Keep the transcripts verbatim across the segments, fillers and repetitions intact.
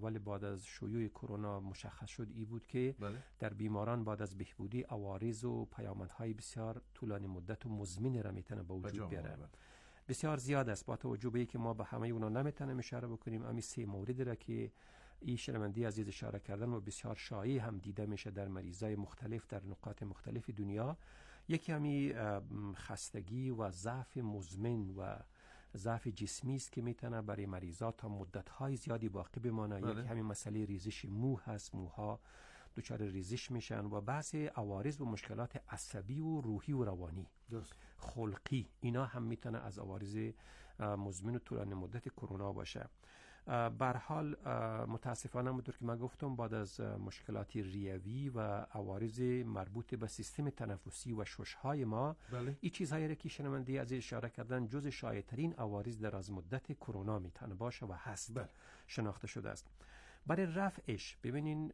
اول بعد از شیوع کرونا مشخص شد ای بود که بله. در بیماران بعد از بهبودی عوارض و پیامدهای بسیار طولانی مدت و مزمن را میتونه به وجود بیاره. بسیار زیاد است، با توجه به اینکه ما به همه اونا نمیتونیم اشاره بکنیم. امی سه مورد را که این شنونده عزیز اشاره کردن و بسیار شایع هم دیده میشه در مریضای مختلف در نقاط مختلف دنیا، یکی همی خستگی و ضعف مزمن و ضعف جسمی است که میتونه برای مریضا تا مدت‌های زیادی باقی بمانه. بله. یکی همین مسئله ریزش مو هست، موها دچار ریزش میشن و بعضی عوارض و مشکلات عصبی و روحی و روانی درست. خلقی، اینا هم میتونه از عوارض مزمن و طولانی مدت کرونا باشه. به هر حال متاسفانه همونطور که من گفتم بعد از مشکلات ریوی و عوارض مربوط به سیستم تنفسی و ششهای ما، بله. این چیزهایی را که شنونده از اشاره کردن جز شایع‌ترین عوارض در از مدت کرونا میتونه باشه و هست. بله. شناخته شده است. برای رفعش ببینین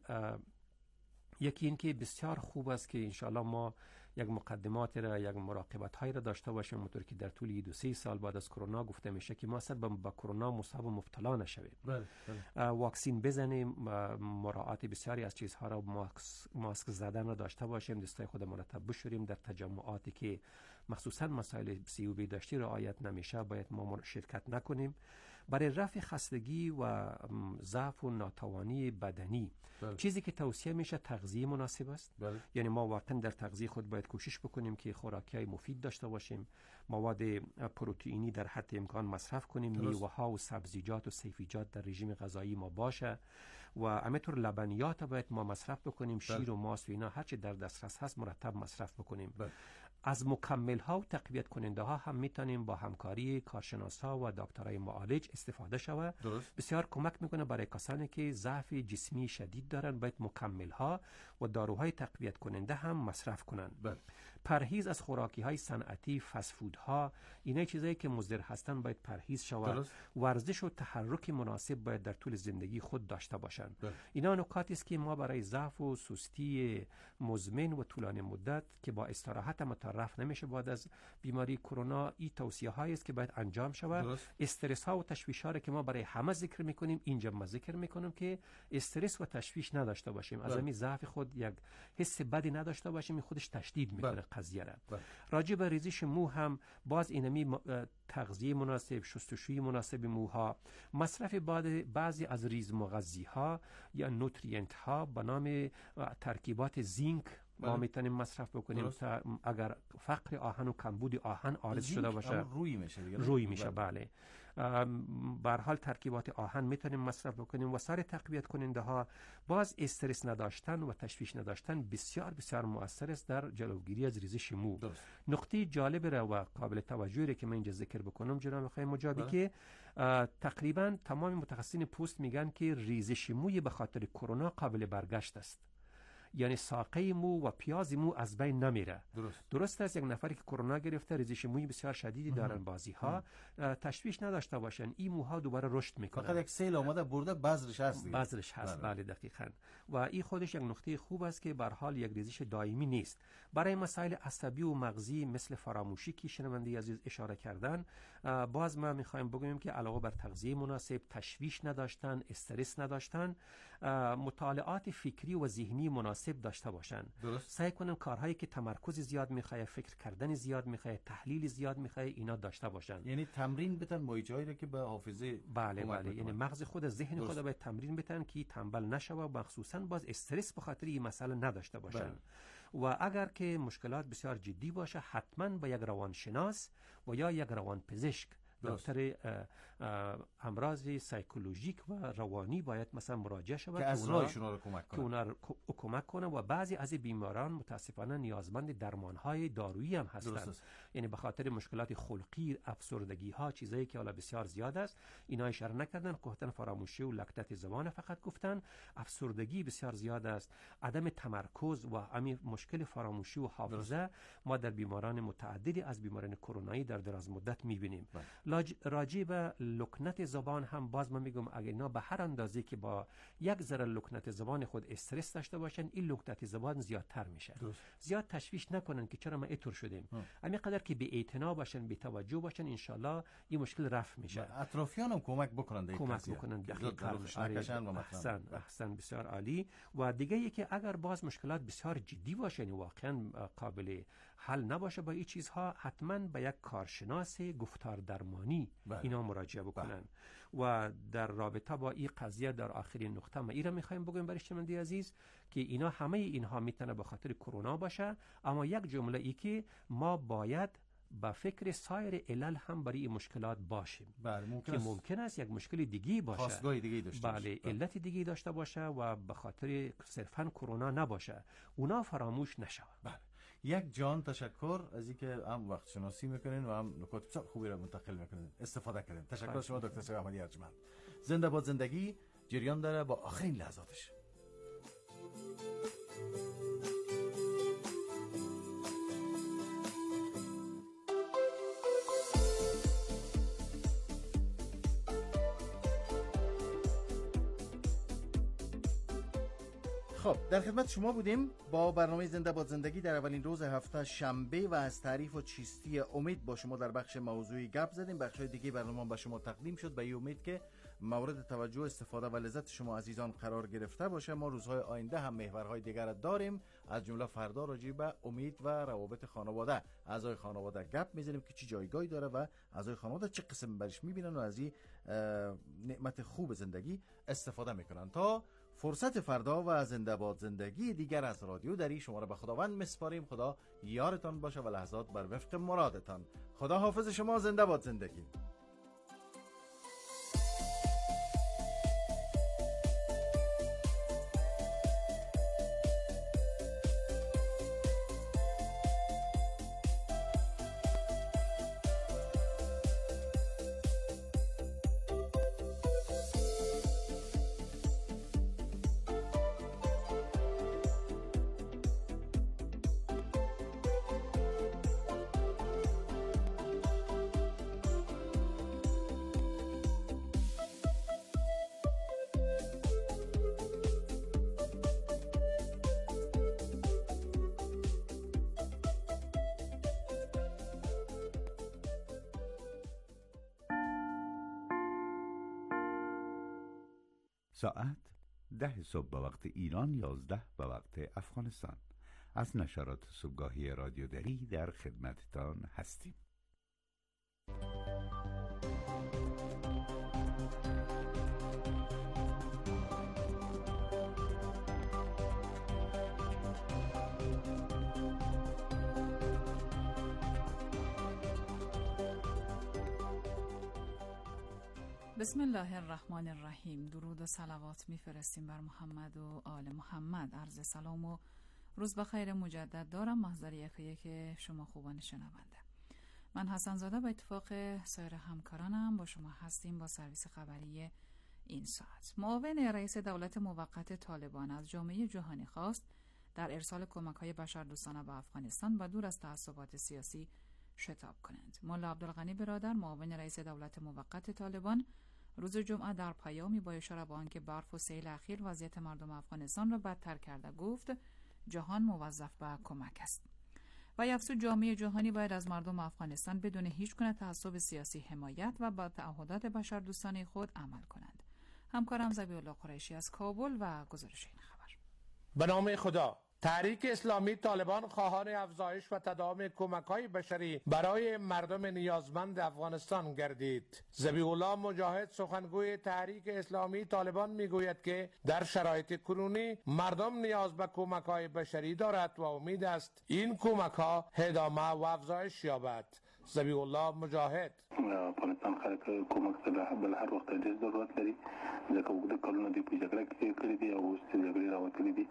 یکی این که بسیار خوب است که انشاءالله ما یک مقدمات را، یک مراقبت های را داشته باشیم، اونطور که در طول دو سه سال بعد از کرونا گفته میشه که ما اصلا با کرونا مصاب و مبتلا نشویم. بله. بله. واکسین بزنیم، مراعات بسیاری از چیزها را، ماسک, ماسک زدن را داشته باشیم، دستای خود مرتب بشوریم، در تجمعاتی که مخصوصا مسائل سی او بی داشتی رعایت نمیشه باید ما شرکت نکنیم. برای رفع خستگی و ضعف و ناتوانی بدنی بله. چیزی که توصیه میشه تغذیه مناسب است. بله. یعنی ما واقعا در تغذیه خود باید کوشش بکنیم که خوراکی‌های مفید داشته باشیم، مواد پروتئینی در حد امکان مصرف کنیم، میوه‌ها و سبزیجات و سبزیجات در رژیم غذایی ما باشه و همینطور لبنیات باید ما مصرف بکنیم، شیر بله. و ماست و اینا هر چی در دسترس هست مرتب مصرف بکنیم. بله. از مکمل ها و تقویت کننده ها هم میتونیم با همکاری کارشناسا و دکترای معالج استفاده شود. بسیار کمک میکنه برای کسانی که ضعف جسمی شدید دارن، باید مکمل ها و داروهای تقویت کننده هم مصرف کنن. بله. پرهیز از خوراکی های صنعتی، فست فود ها، اینا چیزایی که مضر هستن باید پرهیز شود. ورزش و تحرک مناسب باید در طول زندگی خود داشته باشند. بله. اینا نکاتی است که ما برای ضعف و سستی مزمن و طولانی مدت که با استراحت رفع نمیشه بعد از بیماری کرونا، این توصیه هایی است که باید انجام شود. استرس ها و تشویش ها که ما برای همه ذکر میکنیم، اینجا ما ذکر میکنیم که استرس و تشویش نداشته باشیم. از همین ضعف خود یک حس بدی نداشته باشیم، خودش تشدید میکنه قضیه را. راجع به ریزش مو هم باز اینمی تغذیه مناسب، شستشوی مناسب موها، مصرف بعضی از ریز مغذی ها یا نوترینت ها به نام ترکیبات زینک ما میتونیم مصرف بکنیم تا اگر فقر آهن و کمبود آهن عارض شده باشه روی میشه دیگه. روی میشه بله. به هر حال ترکیبات آهن میتونیم مصرف بکنیم و سایر تقویت کننده ها. باز استرس نداشتن و تشویش نداشتن بسیار بسیار مؤثر است در جلوگیری از ریزش مو. درست. نقطه جالب را و قابل توجهی که من اینجا ذکر بکنم جناب خانم مجابی بله. که تقریبا تمام متخصصین پوست میگن که ریزش موی به خاطر کرونا قابل برگشت است. یعنی ساقه مو و پیاز مو از بین نمیره. درست. درست است یک نفری که کرونا گرفته ریزش موی بسیار شدیدی دارن بازی ها، تشویش نداشته باشن، این موها دوباره رشد میکنه. فقط یک سیل اومده برده بذرش هست دیگه. بذرش هست بله. بله دقیقاً. و این خودش یک نقطه خوب است که به هر حال یک ریزش دائمی نیست. برای مسائل عصبی و مغزی مثل فراموشی که شنونده عزیز اشاره کردن، باز ما میخوایم بگویم که علاوه بر تغذیه مناسب، تشویش نداشتن، استرس نداشتن، مطالعات فکری و ذهنی مناسب داشته باشن. درست. سعی کنن کارهایی که تمرکز زیاد میخواد، فکر کردن زیاد میخواد، تحلیل زیاد میخواد، اینا داشته باشن. یعنی تمرین بتن مایجایی رو که به حافظه بله بله، یعنی مغز خود، ذهن خود باید تمرین بتن که تنبل نشه و مخصوصا باز استرس به خاطر این مسئله نداشته باشن. بله. و اگر که مشکلات بسیار جدی باشه حتما به یک روانشناس و یا یک روانپزشک، دکتر امراض سایکولوژیک و روانی باید مثلا مراجعه شود که از راهشون رو کمک کنه. که اونا رو کمک کنه و بعضی از بیماران متاسفانه نیازمند درمان‌های دارویی هم هستند. یعنی به خاطر مشکلات خلقی، افسردگی ها، چیزایی که حالا بسیار زیاد است، اینا اشاره نکردن، گفتن فراموشی و لکنت زبان فقط گفتن. افسردگی بسیار زیاد است، عدم تمرکز و همین مشکل فراموشی و حافظه ما در بیماران متعددی از بیماران کرونایی در دراز مدت می‌بینیم. راجع به لکنت زبان هم باز من میگم اگر اینا به هر اندازه که با یک ذره لکنت زبان خود استرس داشته باشن، این لکنت زبان زیادتر میشه. زیاد تشویش نکنن که چرا ما اینطور شدیم. همین قدر که بی اعتنا باشن، بی توجه باشن، ان شاءالله این مشکل رفع میشه. اطرافیان هم کمک بکنن در کمک بکنن دقیقاً. احسن احسن بسیار عالی. و دیگه یکی اگر باز مشکلات بسیار جدی باشه، واقعا قابل حل نباشه با این چیزها، حتما به یک کارشناس گفتار درمانی بله. اینا مراجعه بکنن. بله. و در رابطه با این قضیه در آخرین نقطه ما ایرا میخوایم بگویم برای شنونده عزیز که اینا همه اینها میتونه به خاطر کرونا باشه، اما یک جمله ای که ما باید با فکر سایر علل هم برای این مشکلات باشیم. بله ممکن که ممکن است یک مشکل دیگه باشه، خاصگاه دیگه داشته بله باشه. علت دیگه داشته باشه و به خاطر صرفا کرونا نباشه، اونا فراموش نشه. بله. یک جان تشکر از اینکه هم وقت شناسی میکنین و هم نکات بسیار خوبی را منتقل میکنین، استفاده کردیم. تشکر شما دکتر سید احمدی ارجمند. زنده باد زندگی جریان داره با آخرین لحظاتش. خب در خدمت شما بودیم با برنامه زنده باد زندگی در اولین روز هفته شنبه و از تعریف و چیستی امید با شما در بخش موضوعی گپ زدیم. بخش‌های دیگه برنامه به شما تقدیم شد. به این امید که مورد توجه، استفاده و لذت شما عزیزان قرار گرفته باشه. ما روزهای آینده هم محورهای دیگر را داریم، از جمله فردا راجع به امید و روابط خانواده، اعضای خانواده گپ میزنیم که چه جایگاهی داره و اعضای خانواده چه قسم برش میبینن و از این نعمت خوب زندگی استفاده میکنن. تا فرصت فردا و زنده باد زندگی دیگر از رادیو دری شما را به خداوند میسپاریم. خدا یارتان باشه و لحظات بر وفق مرادتان. خدا حافظ شما. زنده باد زندگی. ساعت ده صبح به وقت ایران، یازده به وقت افغانستان. از نشرات صبحگاهی رادیو دری در خدمتتان هستیم. بسم الله الرحمن الرحیم. درود و صلوات میفرستیم بر محمد و آل محمد. عرض سلام و روز بخیر مجدد دارم محضر یک یک شما خوبان شنونده. من حسن زاده به اتفاق سایر همکارانم با شما هستیم با سرویس خبری این ساعت. معاون رئیس دولت موقت طالبان از جامعه جهانی خواست در ارسال کمک‌های بشردوستانه به افغانستان و دور از تعصبات سیاسی شتاب کنند. مولا عبدالغنی برادر معاون رئیس دولت موقت طالبان روز جمعه در پیامی با اشاره به آنکه برف و سیل اخیر وضعیت مردم افغانستان را بدتر کرده گفت جهان موظف به کمک است و افزود جامعه جهانی باید از مردم افغانستان بدون هیچ گونه تعصب سیاسی حمایت و با تعهدات بشردوستانه خود عمل کنند. همکارم ذبیح الله قریشی از کابل و گزارش این خبر. به نام خدا. تحریک اسلامی طالبان خواهان افزایش و تداوم کمک‌های بشری برای مردم نیازمند افغانستان گردید. ذبیح الله مجاهد سخنگوی تحریک اسلامی طالبان میگوید که در شرایط کنونی مردم نیاز به کمک‌های بشری دارد و امید است این کمک‌ها ادامه و افزایش یابد. ذبیح الله مجاهد افغانستان خلک کومک ته بل هر وخت ډېر ضرورت لري ځکه وګړي کلونه دی په جګړه کې کړی دی او اوس چې جګړې راوتلي دي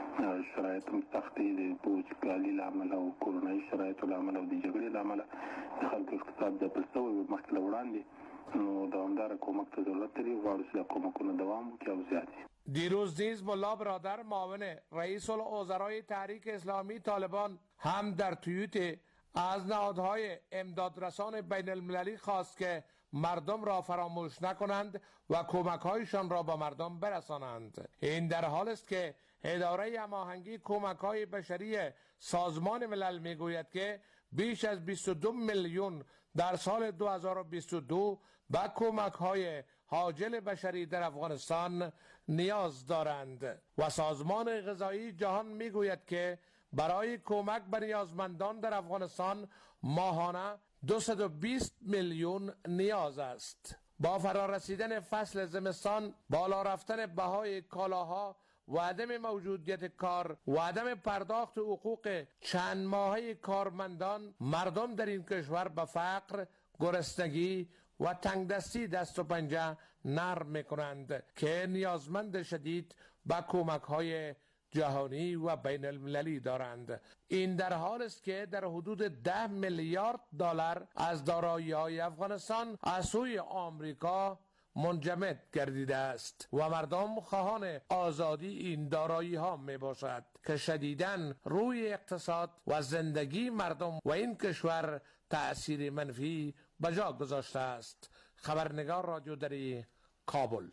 شرایط هم سخت دي د وچکالي له امله او کورونایي شرایطو له امله او د جګړې له امله د خلکو اقتصاد ځپل شوی مخکې له وړاندې نو دوامداره کومک ته ضرورت لري غواړو چې دا کومکونه دوام وکړي او زیات شي. دیروز نیز ملا برادر معاون رئیس الوزرای تحریک اسلامی طالبان هم در توییت از نهادهای امدادرسان بین المللی خواست که مردم را فراموش نکنند و کمک‌هایشان را به مردم برسانند. این در حال است که اداره هماهنگی کمک‌های بشری سازمان ملل میگوید که بیش از بیست و دو میلیون در سال دو هزار و بیست و دو به کمک‌های عاجل بشری در افغانستان نیاز دارند و سازمان غذایی جهان میگوید که برای کمک به نیازمندان در افغانستان ماهانه دویست و بیست میلیون نیاز است. با فرارسیدن فصل زمستان، بالا رفتن بهای کالاها و عدم موجودیت کار و عدم پرداخت حقوق چند ماهه کارمندان، مردم در این کشور به فقر، گرسنگی و تنگدستی دست و پنجه نرم میکنند که نیازمند شدید به کمک های جهانی و بین المللی دارند. این در حال است که در حدود ده میلیارد دلار از دارایی های افغانستان از سوی آمریکا منجمد گردیده است و مردم خواهان آزادی این دارایی ها می باشد که شدیداً روی اقتصاد و زندگی مردم و این کشور تأثیر منفی بجا گذاشته است. خبرنگار رادیو دری، کابل.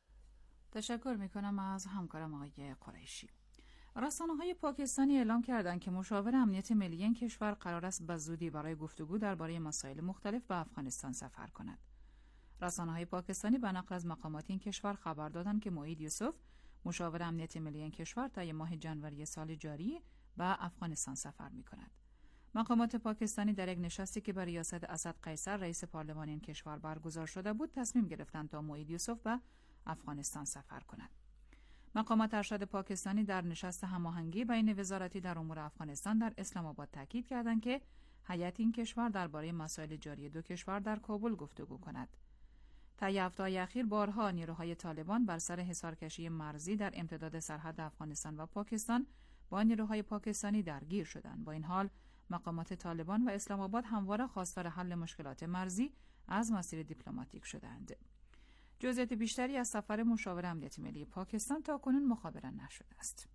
تشکر میکنم از همکارم آقای قریشی. رسانه‌های پاکستانی اعلام کردند که مشاور امنیت ملی این کشور قرار است به زودی برای گفتگو درباره مسائل مختلف به افغانستان سفر کند. رسانه‌های پاکستانی به نقل از مقامات این کشور خبر دادند که موعید یوسف، مشاور امنیت ملی این کشور، تا ماه ژانویه سال جاری به افغانستان سفر می‌کند. مقامات پاکستانی در یک نشستی که بر ریاست اسد قیصر رئیس پارلمان این کشور برگزار شده بود تصمیم گرفتند تا موعید یوسف به افغانستان سفر کند. مقامات ارشد پاکستانی در نشست هماهنگی بین وزارتی در امور افغانستان در اسلام آباد تاکید کردند که هیئت این کشور درباره مسائل جاری دو کشور در کابل گفتگو کند. طی هفته‌های اخیر بارها نیروهای طالبان بر سر حصارکشی مرزی در امتداد سرحد افغانستان و پاکستان با نیروهای پاکستانی درگیر شدند. با این حال مقامات طالبان و اسلام آباد همواره خواستار حل مشکلات مرزی از مسیر دیپلماتیک شدند. جزئیات بیشتری از سفر مشاور امنیت ملی پاکستان تا کنون مخابره نشده است.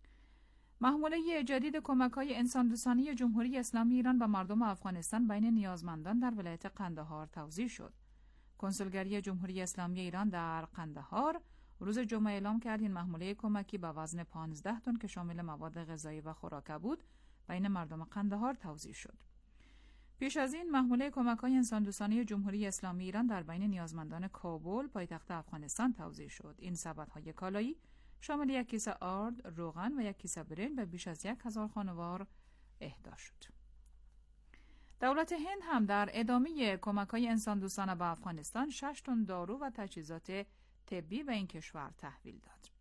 محموله جدید کمک‌های انسان‌دوستانه جمهوری اسلامی ایران به مردم افغانستان بین نیازمندان در ولایت قندهار توزیع شد. کنسولگری جمهوری اسلامی ایران در قندهار روز جمعه اعلام کرد این محموله کمکی با وزن پانزده تن که شامل مواد غذایی و خوراک بود بین مردم قندهار توزیع شد. پیش از این محموله کمک‌های انسان‌دوستانه جمهوری اسلامی ایران در بین نیازمندان کابل پایتخت افغانستان توزیع شد. این سبدهای کالایی شامل یک کیسه آرد، روغن و یک کیسه برنج به بیش از یک هزار خانوار اهدا شد. دولت هند هم در ادامه کمک‌های انسان‌دوستانه به افغانستان شش تن دارو و تجهیزات طبی به این کشور تحویل داد.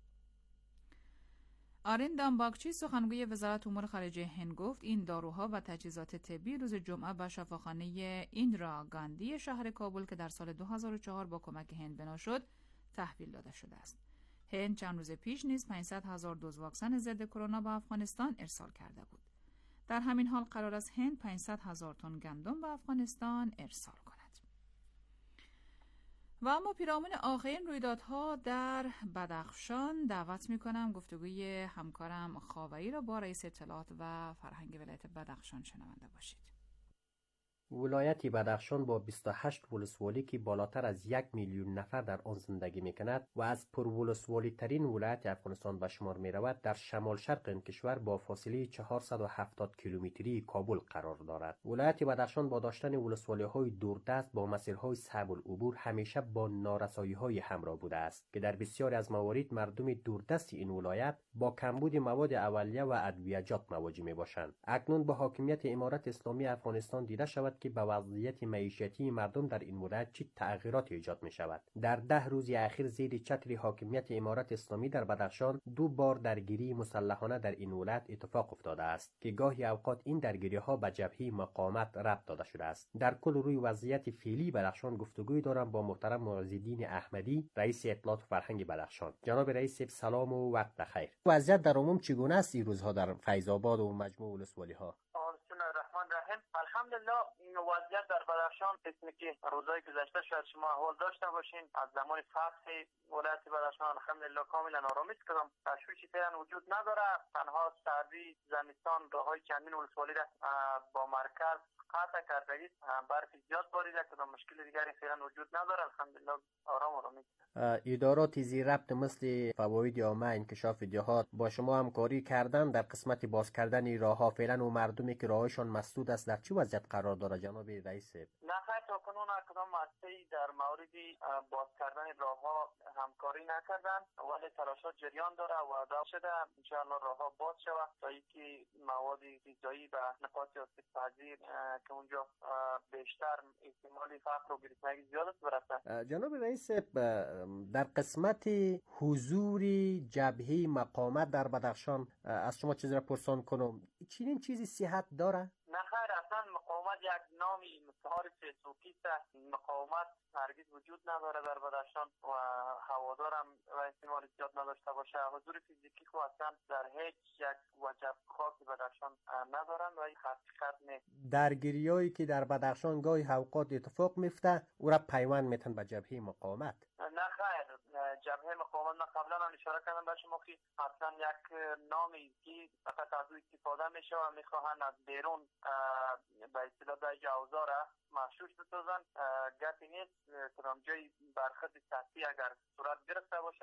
آریندام باگچی سخنگوی وزارت امور خارجه هند گفت این داروها و تجهیزات طبی روز جمعه به شفاخانه ایندرا گاندی شهر کابل که در سال دو هزار و چهار با کمک هند بنا شد تحویل داده شده است. هند چند روز پیش نیز پانصد هزار دوز واکسن ضد کرونا به افغانستان ارسال کرده بود. در همین حال قرار است هند پانصد هزار تن گندم به افغانستان ارسال کند. و اما پیرامون آخرین رویدادها در بدخشان دعوت می‌کنم گفتگوی همکارم خاوری را با رئیس اطلاعات و فرهنگ ولایت بدخشان شنونده باشید. ولایت بدخشان با بیست و هشت ولسوالی که بالاتر از یک میلیون نفر در آن زندگی می‌کند و از پرولسوالی ترین ولایت افغانستان به شمار می‌رود در شمال شرق این کشور با فاصله چهارصد و هفتاد کیلومتری کابل قرار دارد. ولایت بدخشان با داشتن ولسوالی‌های دوردست با مسیرهای صعب العبور همیشه با نارسایی‌های همراه بوده است که در بسیاری از موارد مردم دوردست این ولایت با کمبود مواد اولیه و ادویه‌جات مواجه می‌باشند. اکنون با حاکمیت امارت اسلامی افغانستان دیده شود که به وضعیت معیشتی مردم در این ولایت چه تغییراتی ایجاد می شود. در ده روز اخیر زیر چتر حاکمیت امارت اسلامی در بدخشان دو بار درگیری مسلحانه در این ولایت اتفاق افتاده است که گاهی اوقات این درگیری ها به جبهه مقاومت ربط داده شده است. در کل روی وضعیت فعلی بدخشان گفتگوی دارم با محترم معزالدین احمدی رئیس اطلاعات و فرهنگ بدخشان. جناب رئیس سلام و وقت بخیر. وضعیت در عموم چگونه است این روزها در فیض آباد و مجموع ولسوالی ها؟ بسم الله الرحمن الرحیم. الحمدلله وضعیت در بدخشان قسمی که روزهای گذشته شاید شما احوال داشته باشین، از زمان فتح ولایت بدخشان الحمدلله کاملا آرامی است، کدام تشویشی فعلا وجود نداره. تنها سردی زمستان راههای چندین ولسوالی را با مرکز قطع کرده است، برف زیاد باریده، کدام مشکل دیگری فعلا وجود نداره. الحمدلله آرام آرامی است. ادارات زی ربط مثل فواید عامه، انکشاف جهات با شما همکاری کردن در قسمت باز کردن راهها. فعلا و مردمی که راهشان مسدود است در چه وضعیت قرار داره جناب رئیس؟ نه خیر، تا کنون کدام مؤسسه‌ای در مورد باز کردن راهها همکاری نکردن، ولی تلاشات جریان داره و دعا شده ان شاء الله راهها باز شود تا اینکه مواد غذایی و نقاط آسیب‌پذیر که اونجا بیشتر احتمال فقر و گرسنگی زیاد است برسه. جناب رئیس، در قسمت حضور جبهه مقاومت در بدخشان از شما چیزی را پرسان کنم، چنین چیزی صحت داره؟ نه خیر، اصلا مقاومت یک نامی مستعار فیسبوکی است. مقاومت هرگز وجود نداره در بدخشان و هوادارم و احتمال زیاد نداشته باشه. حضور فیزیکی خو اصلا در هیچ یک وجب خاصی بدخشان ندارن و این حقیقت نیست. درگیریایی که در بدخشان گاهی اوقات اتفاق میفته او را پیوند میتن به جبهه مقاومت؟ نه خیر، جبهه مقاومت من قبلا هم اشاره کردم به شما که اصلا یک نامی که فقط از او استفاده میشه و میخواهند از بیرون به اصطلاح در اوزار مخشوش بسازن. گپی نیست، کدام جای برخط سطحی اگر صورت گرفته باشه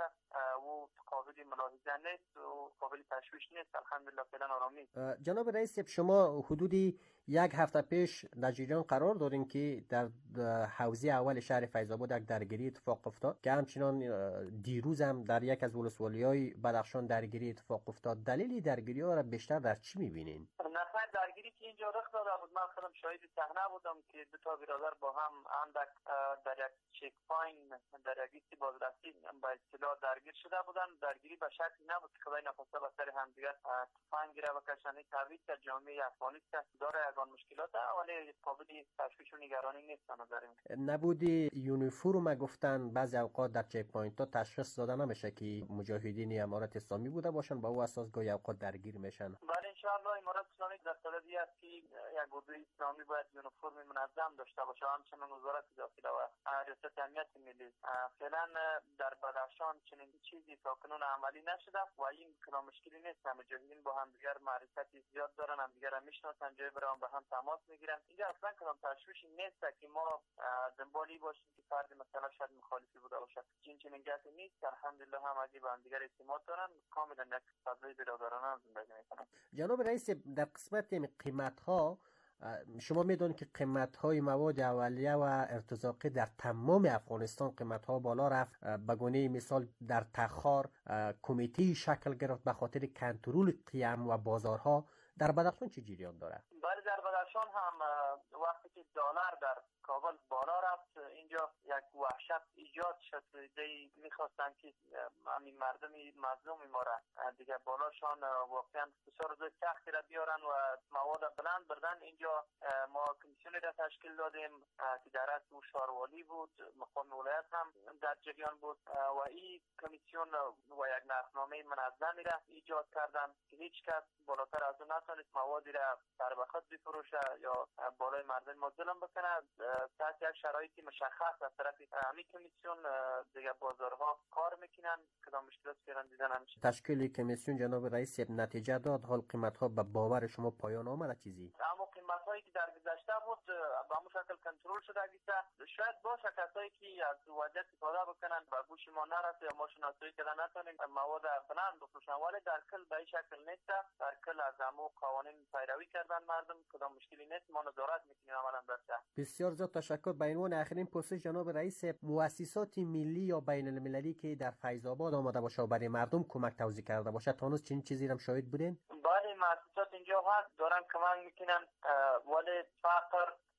و قابل ملاحظه نیست و قابل تشویش نیست. الحمدلله فعلا آرامی. جناب رئیس، شما حدودی یک هفته پیش در جریان قرار دارین که در حوزه اول شهر فیض‌آباد یک درگیری اتفاق افتاد که همچنان دیروز هم در یک از ولسوالی‌های بدخشان درگیری اتفاق افتاد. دلیل درگیری‌ها را بیشتر در چی می‌بینین؟ نفر درگیری که اینجا رخ داده بود، من خودم شاهد صحنه بودم که دو تا برادر با هم اندک در یک چک پاین در یک ایستی بازرسی به اصطلاح درگیر شده بودن. درگیری به شکلی نبود که خدای نخواسته به سر همدیگر تفنگ گیره بکشن. این طبیعی که جامعه افغانی داره یگان مشکلات ولی قابل تشویش و نگرانی نیست. نظرم نبودی یونیفرم گفتن بعضی اوقات در چک پاینت ها تشخیص داده نمیشه که مجاهدین امارت اسلامی بوده باشن، با او اساس گاهی اوقات درگیر میشن. بله ان شاء الله امارت اسلامی در طلبی است که یک گروه اسلامی باید یونیفرم منظم داشته باشه، همچنین وزارت داخله و ریاست امنیت ملی. فعلا در بدخشان چنین چیزی تا کنون عملی نشده و این کدام مشکلی نیست. مجاهدین با هم دیگر معرفتی زیاد دارن، هم دیگر میشناسن، جای برام با هم تماس میگیرن. اینجا اصلا کدام تشویشی نیست که ما دنبالی باشیم که فرد مثلا شاید مخالفی بوده باشه. چنین چنین گپی نیست. الحمدلله همگی با هم دیگر اعتماد دارن، کاملا یک فضای برادرانه زندگی میکنن. جناب رئیس، در قسمت قیمت ها شما میدونید که قیمت های مواد اولیه و ارتزاقی در تمام افغانستان قیمت ها بالا رفت. به گونه مثال در تخار کمیته شکل گرفت به خاطر کنترل قیام و بازارها. در بدخشان چه جریان داره؟ بله در بدخشان هم وقتی که دلار در کابل بالا رفت اینجا یک وحشت ایجاد شد. دی میخواستن که همین مردم مظلوم ما را دیگه بالاشان واقعا بسیار روز سختی را بیارن و مواد بلند بردن. اینجا ما کمیسیونی را تشکیل دادیم که در اصل شاروالی بود، مقام ولایت هم در جریان بود و این کمیسیون و یک نرخنامه منظمی را ایجاد کردن که هیچ کس بالاتر از اون نتونست موادی را در بخت بفروشه یا بالای مردم ما ظلم بکنه. تحت یک شرایطی مشخص از طرف همین کمیسیون دیگه بازارها کار میکنن، کدام مشکلات فعلا دیده نمیشه. تشکیل کمیسیون جناب رئیس نتیجه داد؟ حال قیمت ها به باور شما پایان آمده چیزی؟ اما قیمت هایی که در گذشته بود به همون شکل کنترل شده است. شاید باشه کسایی که از وضعیت استفاده بکنن و گوش ما نرسه یا ما شناسایی کردن نتونیم مواد بلند بفروشن، ولی در کل به این شکل نیست. در کل از همون قوانین پیروی کردن مردم، کدام مشکلی نیست. ما نظارت میکنیم عملا در شهر. بسیار زیاد تشکر. به عنوان آخرین پرسش جناب رئیس، مؤسسات ملی یا بین المللی که در فیض‌آباد آمده باشه و برای مردم کمک توزیع کرده باشه، تا هنوز چنین چیزی هم شاهد بودین؟ بله مؤسسات اینجا هست دارن کمک میکنن، ولی فقر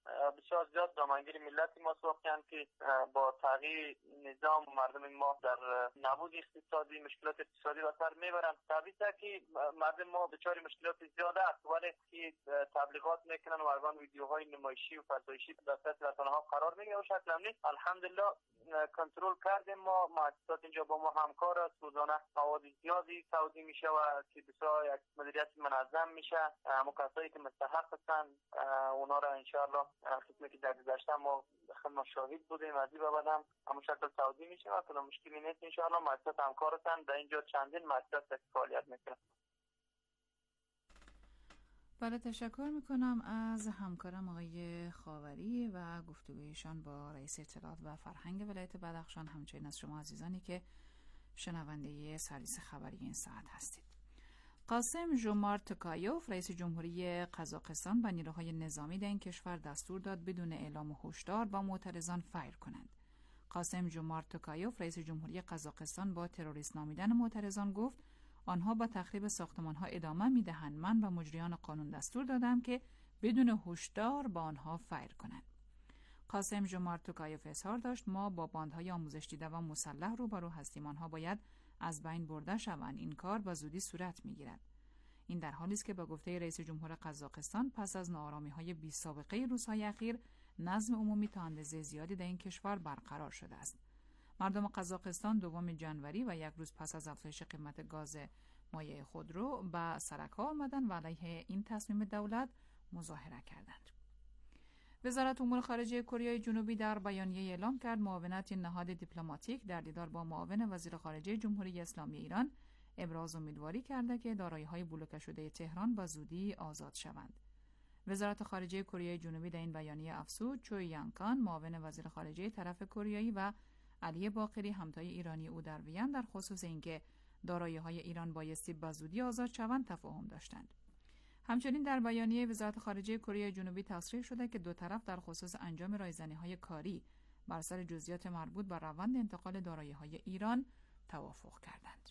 بسیار زیاد دامنگیر ملت ما ساختند که با تغییر نظام مردم ما در نبود اقتصادی مشکلات اقتصادی را سر میبرند. طبیعتا که مردم ما دچار مشکلات زیاده است، ولی که تبلیغات میکنن و ارگان ویدیوهای نمایشی و فرسایشی در دست رسانه‌ها قرار میگیره و شکل امنی الحمدلله کنترل کردیم. ما مؤسسات اینجا با ما همکار است، روزانه مواد زیادی توزیع میشه و که بسیار یک مدیریت منظم میشه. مکافاتی که مستحق هستند اونا را ان شاء الله خدمتی که در گذشته ما خدمت شاهد بودیم از این به بعد هم همون شکل توزیع میشه و کدام مشکلی نیست. ان شاء الله مؤسسات همکار هستند، در اینجا چندین مؤسسات فعالیت میکنن. بله، تشکر میکنم از همکارم آقای خاوری و گفتگویشان با رئیس اطلاعات و فرهنگ ولایت بدخشان، همچنین از شما عزیزانی که شنونده سرویس خبری این ساعت هستید. قاسم ژومارت توکایوف رئیس جمهوری قزاقستان به نیروهای نظامی در این کشور دستور داد بدون اعلام هشدار با معترضان فیر کنند. قاسم ژومارت توکایوف رئیس جمهوری قزاقستان با تروریست نامیدن معترضان گفت آنها با تخریب ساختمان‌ها ادامه می‌دهند. من به مجریان قانون دستور دادم که بدون هشدار با آنها فیر کنند. قاسم ژومارت توکایوف اظهار داشت ما با باندهای آموزش دیده و مسلح روبرو هستیم. آنها باید از بین برده شوند. این کار با زودی صورت می‌گیرد. این در حالی است که با گفته رئیس جمهور قزاقستان پس از ناآرامی‌های بی سابقه روزهای اخیر نظم عمومی تا اندازه زیادی در این کشور برقرار شده است. مردم قزاقستان دوم جنوری و یک روز پس از افزایش قیمت گاز مایع خودرو به سرک‌ها آمدند و علیه این تصمیم دولت مظاهره کردند. وزارت امور خارجه کره جنوبی در بیانیه اعلام کرد معاونت نهاد دیپلماتیک در دیدار با معاون وزیر خارجه جمهوری اسلامی ایران ابراز امیدواری کرده که دارایی‌های بلوکه شده تهران با زودی آزاد شوند. وزارت خارجه کره جنوبی در این بیانیه افزود چوی یانکان معاون وزیر خارجه طرف کره و علی باقری همتای ایرانی او در وین در خصوص اینکه دارایی‌های ایران بایستی به زودی آزاد شوند تفاهم داشتند. همچنین در بیانیه وزارت خارجه کره جنوبی تصریح شده که دو طرف در خصوص انجام رایزنی‌های کاری بر سر جزئیات مربوط به روند انتقال دارایی‌های ایران توافق کردند.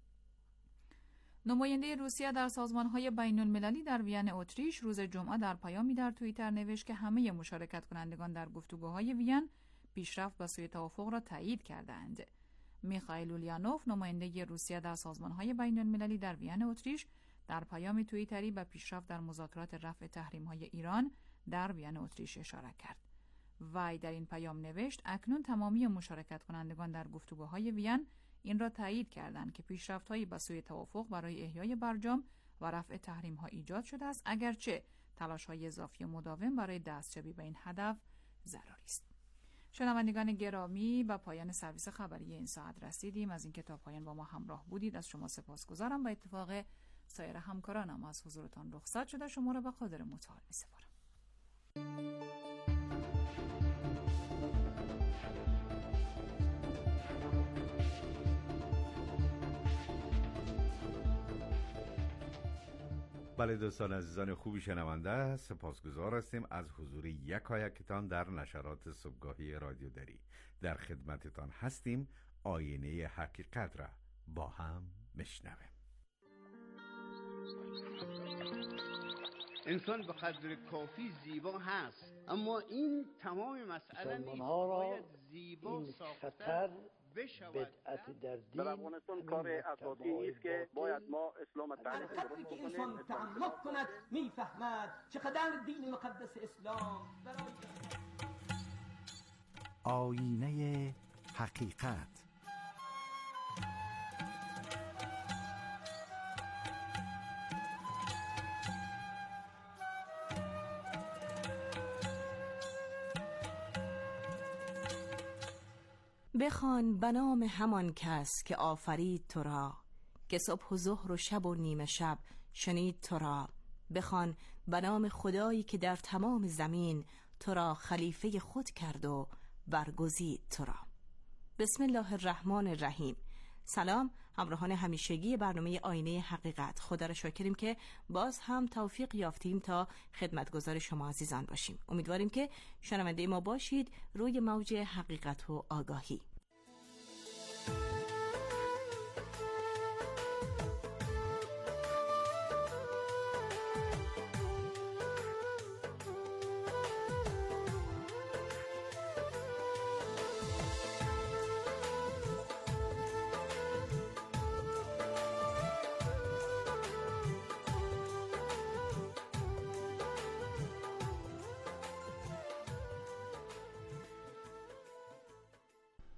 نماینده روسیه در سازمان‌های بین‌المللی در وین اتریش روز جمعه در پیامی در توییتر نوشت که همه مشارکت کنندگان در گفتگوهای وین پیشرفت به سوی توافق را تایید کردند. میخائیل اولیانوف نماینده روسیه در سازمان‌های بین‌المللی در وین اتریش در پیام توییتری به پیشرفت در مذاکرات رفع تحریم‌های ایران در وین اتریش اشاره کرد. وی در این پیام نوشت اکنون تمامی مشارکت کنندگان در گفتگوهای وین این را تایید کردند که پیشرفت‌هایی به سوی توافق برای احیای برجام و رفع تحریم‌ها ایجاد شده است، اگرچه تلاش‌های اضافی و مداوم برای دستیابی به این هدف ضروری است. شنوندگان گرامی، به پایان سرویس خبری این ساعت رسیدیم. از اینکه تا پایان با ما همراه بودید از شما سپاسگزارم. به اتفاق سایر همکارانم از حضورتان رخصت شده شما را به قادر متعال می‌سپارم. بله دوستان عزیزان خوبی شنونده، سپاسگزار هستیم از حضور یکایکتان در نشرات صبحگاهی رادیو دری. در خدمتتان هستیم. آینه حقیقت را با هم میشنویم. انسان به قدر کافی زیبا هست، اما این تمام مسئله نیست. باید زیبا ساختن بدعت در دین در افغانستان کار اساسی است که باید ما اسلام تعریف درست که انسان تعمق کند میفهمد چقدر دین مقدس اسلام برای آینه حقیقت. بخوان به نام همان کس که آفرید تو را، که صبح و ظهر و شب و نیمه شب شنید تو را. بخوان به نام خدایی که در تمام زمین تو را خلیفه خود کرد و برگزید تو را. بسم الله الرحمن الرحیم. سلام همراهان همیشگی برنامه آینه حقیقت. خدا را شاکریم که باز هم توفیق یافتیم تا خدمتگزار شما عزیزان باشیم. امیدواریم که شنونده ما باشید روی موج حقیقت و آگاهی.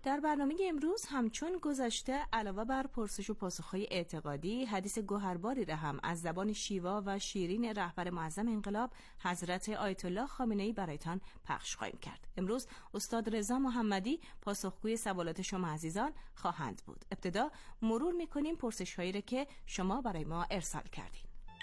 در برنامه امروز همچون گذشته علاوه بر پرسش و پاسخ‌های اعتقادی، حدیث گوهرباری را هم از زبان شیوا و شیرین رهبر معظم انقلاب حضرت آیت الله خامنه‌ای برایتان پخش خواهیم کرد. امروز استاد رضا محمدی پاسخگوی سوالات شما عزیزان خواهند بود. ابتدا مرور می‌کنیم پرسش‌هایی را که شما برای ما ارسال کردین.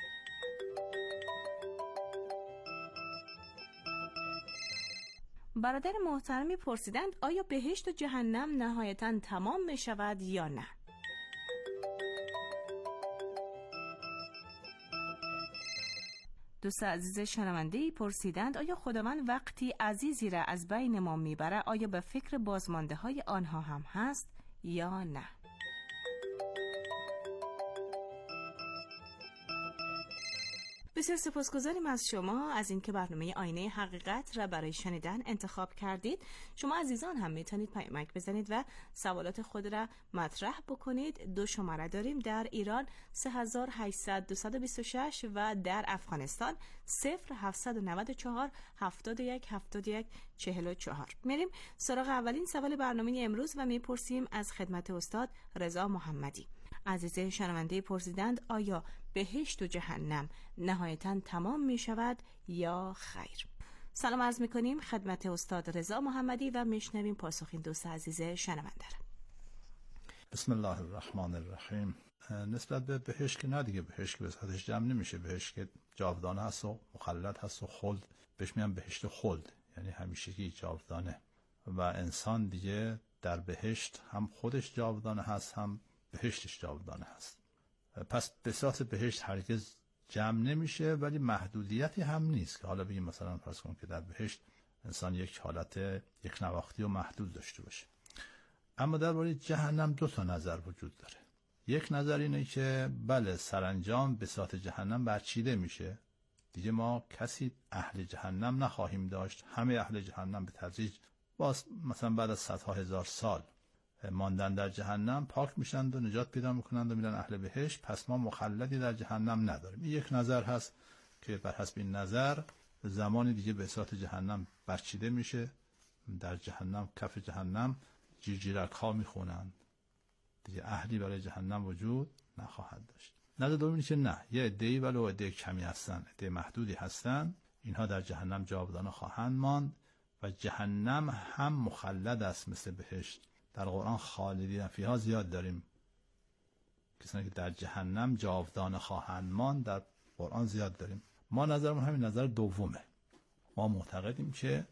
برادر محترمی پرسیدند آیا بهشت و جهنم نهایتاً تمام می شود یا نه؟ دوست عزیز شنونده‌ای پرسیدند آیا خداوند وقتی عزیزی را از بین ما میبره آیا به فکر بازمانده های آنها هم هست یا نه؟ بسیار سپاسگزاریم از شما از اینکه برنامه آینه حقیقت را برای شنیدن انتخاب کردید. شما عزیزان هم میتونید پیامک بزنید و سوالات خود را مطرح بکنید. دو شماره داریم: در ایران سه هزار و هشتصد دویست و بیست و شش و در افغانستان صفر هفتصد و نود و چهار هفتاد و یک هفتاد و یک چهل و چهار. میریم سراغ اولین سوال برنامه امروز و میپرسیم از خدمت استاد رضا محمدی. عزیزه شنونده پرسیدند آیا بهشت و جهنم نهایتاً تمام می شود یا خیر؟ سلام عرض می کنیم خدمت استاد رضا محمدی و میشنویم پاسخ این دوست عزیزه شنونده را. بسم الله الرحمن الرحیم. نسبت به بهشت که نه دیگه، بهشت که به صورتش جمع نمیشه، بهشت که جاودانه هست و مخلد هست و خلد، بهش میگن بهشت خلد، یعنی همیشگی جاودانه. و انسان دیگه در بهشت هم خودش جاودانه هست هم بهشتش جاودانه هست. پس بساط بهشت هرگز جمع نمیشه، ولی محدودیتی هم نیست که حالا بگیم مثلا فرض کنیم که در بهشت انسان یک حالت یک نواختی و محدود داشته باشه. اما درباره جهنم دو تا نظر وجود داره. یک نظر اینه که بله سرانجام بساط جهنم برچیده میشه، دیگه ما کسی اهل جهنم نخواهیم داشت، همه اهل جهنم به تدریج باز مثلا بعد از صدها هزار سال ماندن در جهنم پاک میشند و نجات پیدا میکنند و میرن اهل بهشت، پس ما مخلدی در جهنم نداریم. این یک نظر هست که بر حسب این نظر زمانی دیگه بساط جهنم برچیده میشه، در جهنم کف جهنم جیرجیرک ها میخونند، دیگه اهلی برای جهنم وجود نخواهد داشت. نظر دوم اینه که نه، یه عده‌ای ولو عده کمی هستن، عده محدودی هستن، اینها در جهنم جاودانه خواهند ماند و جهنم هم مخلد است مثل بهشت. در قرآن خالدین فیها زیاد داریم، کسانی که در جهنم جاودانه خواهند ماند در قرآن زیاد داریم. ما نظرمون همین نظر دومه. ما معتقدیم که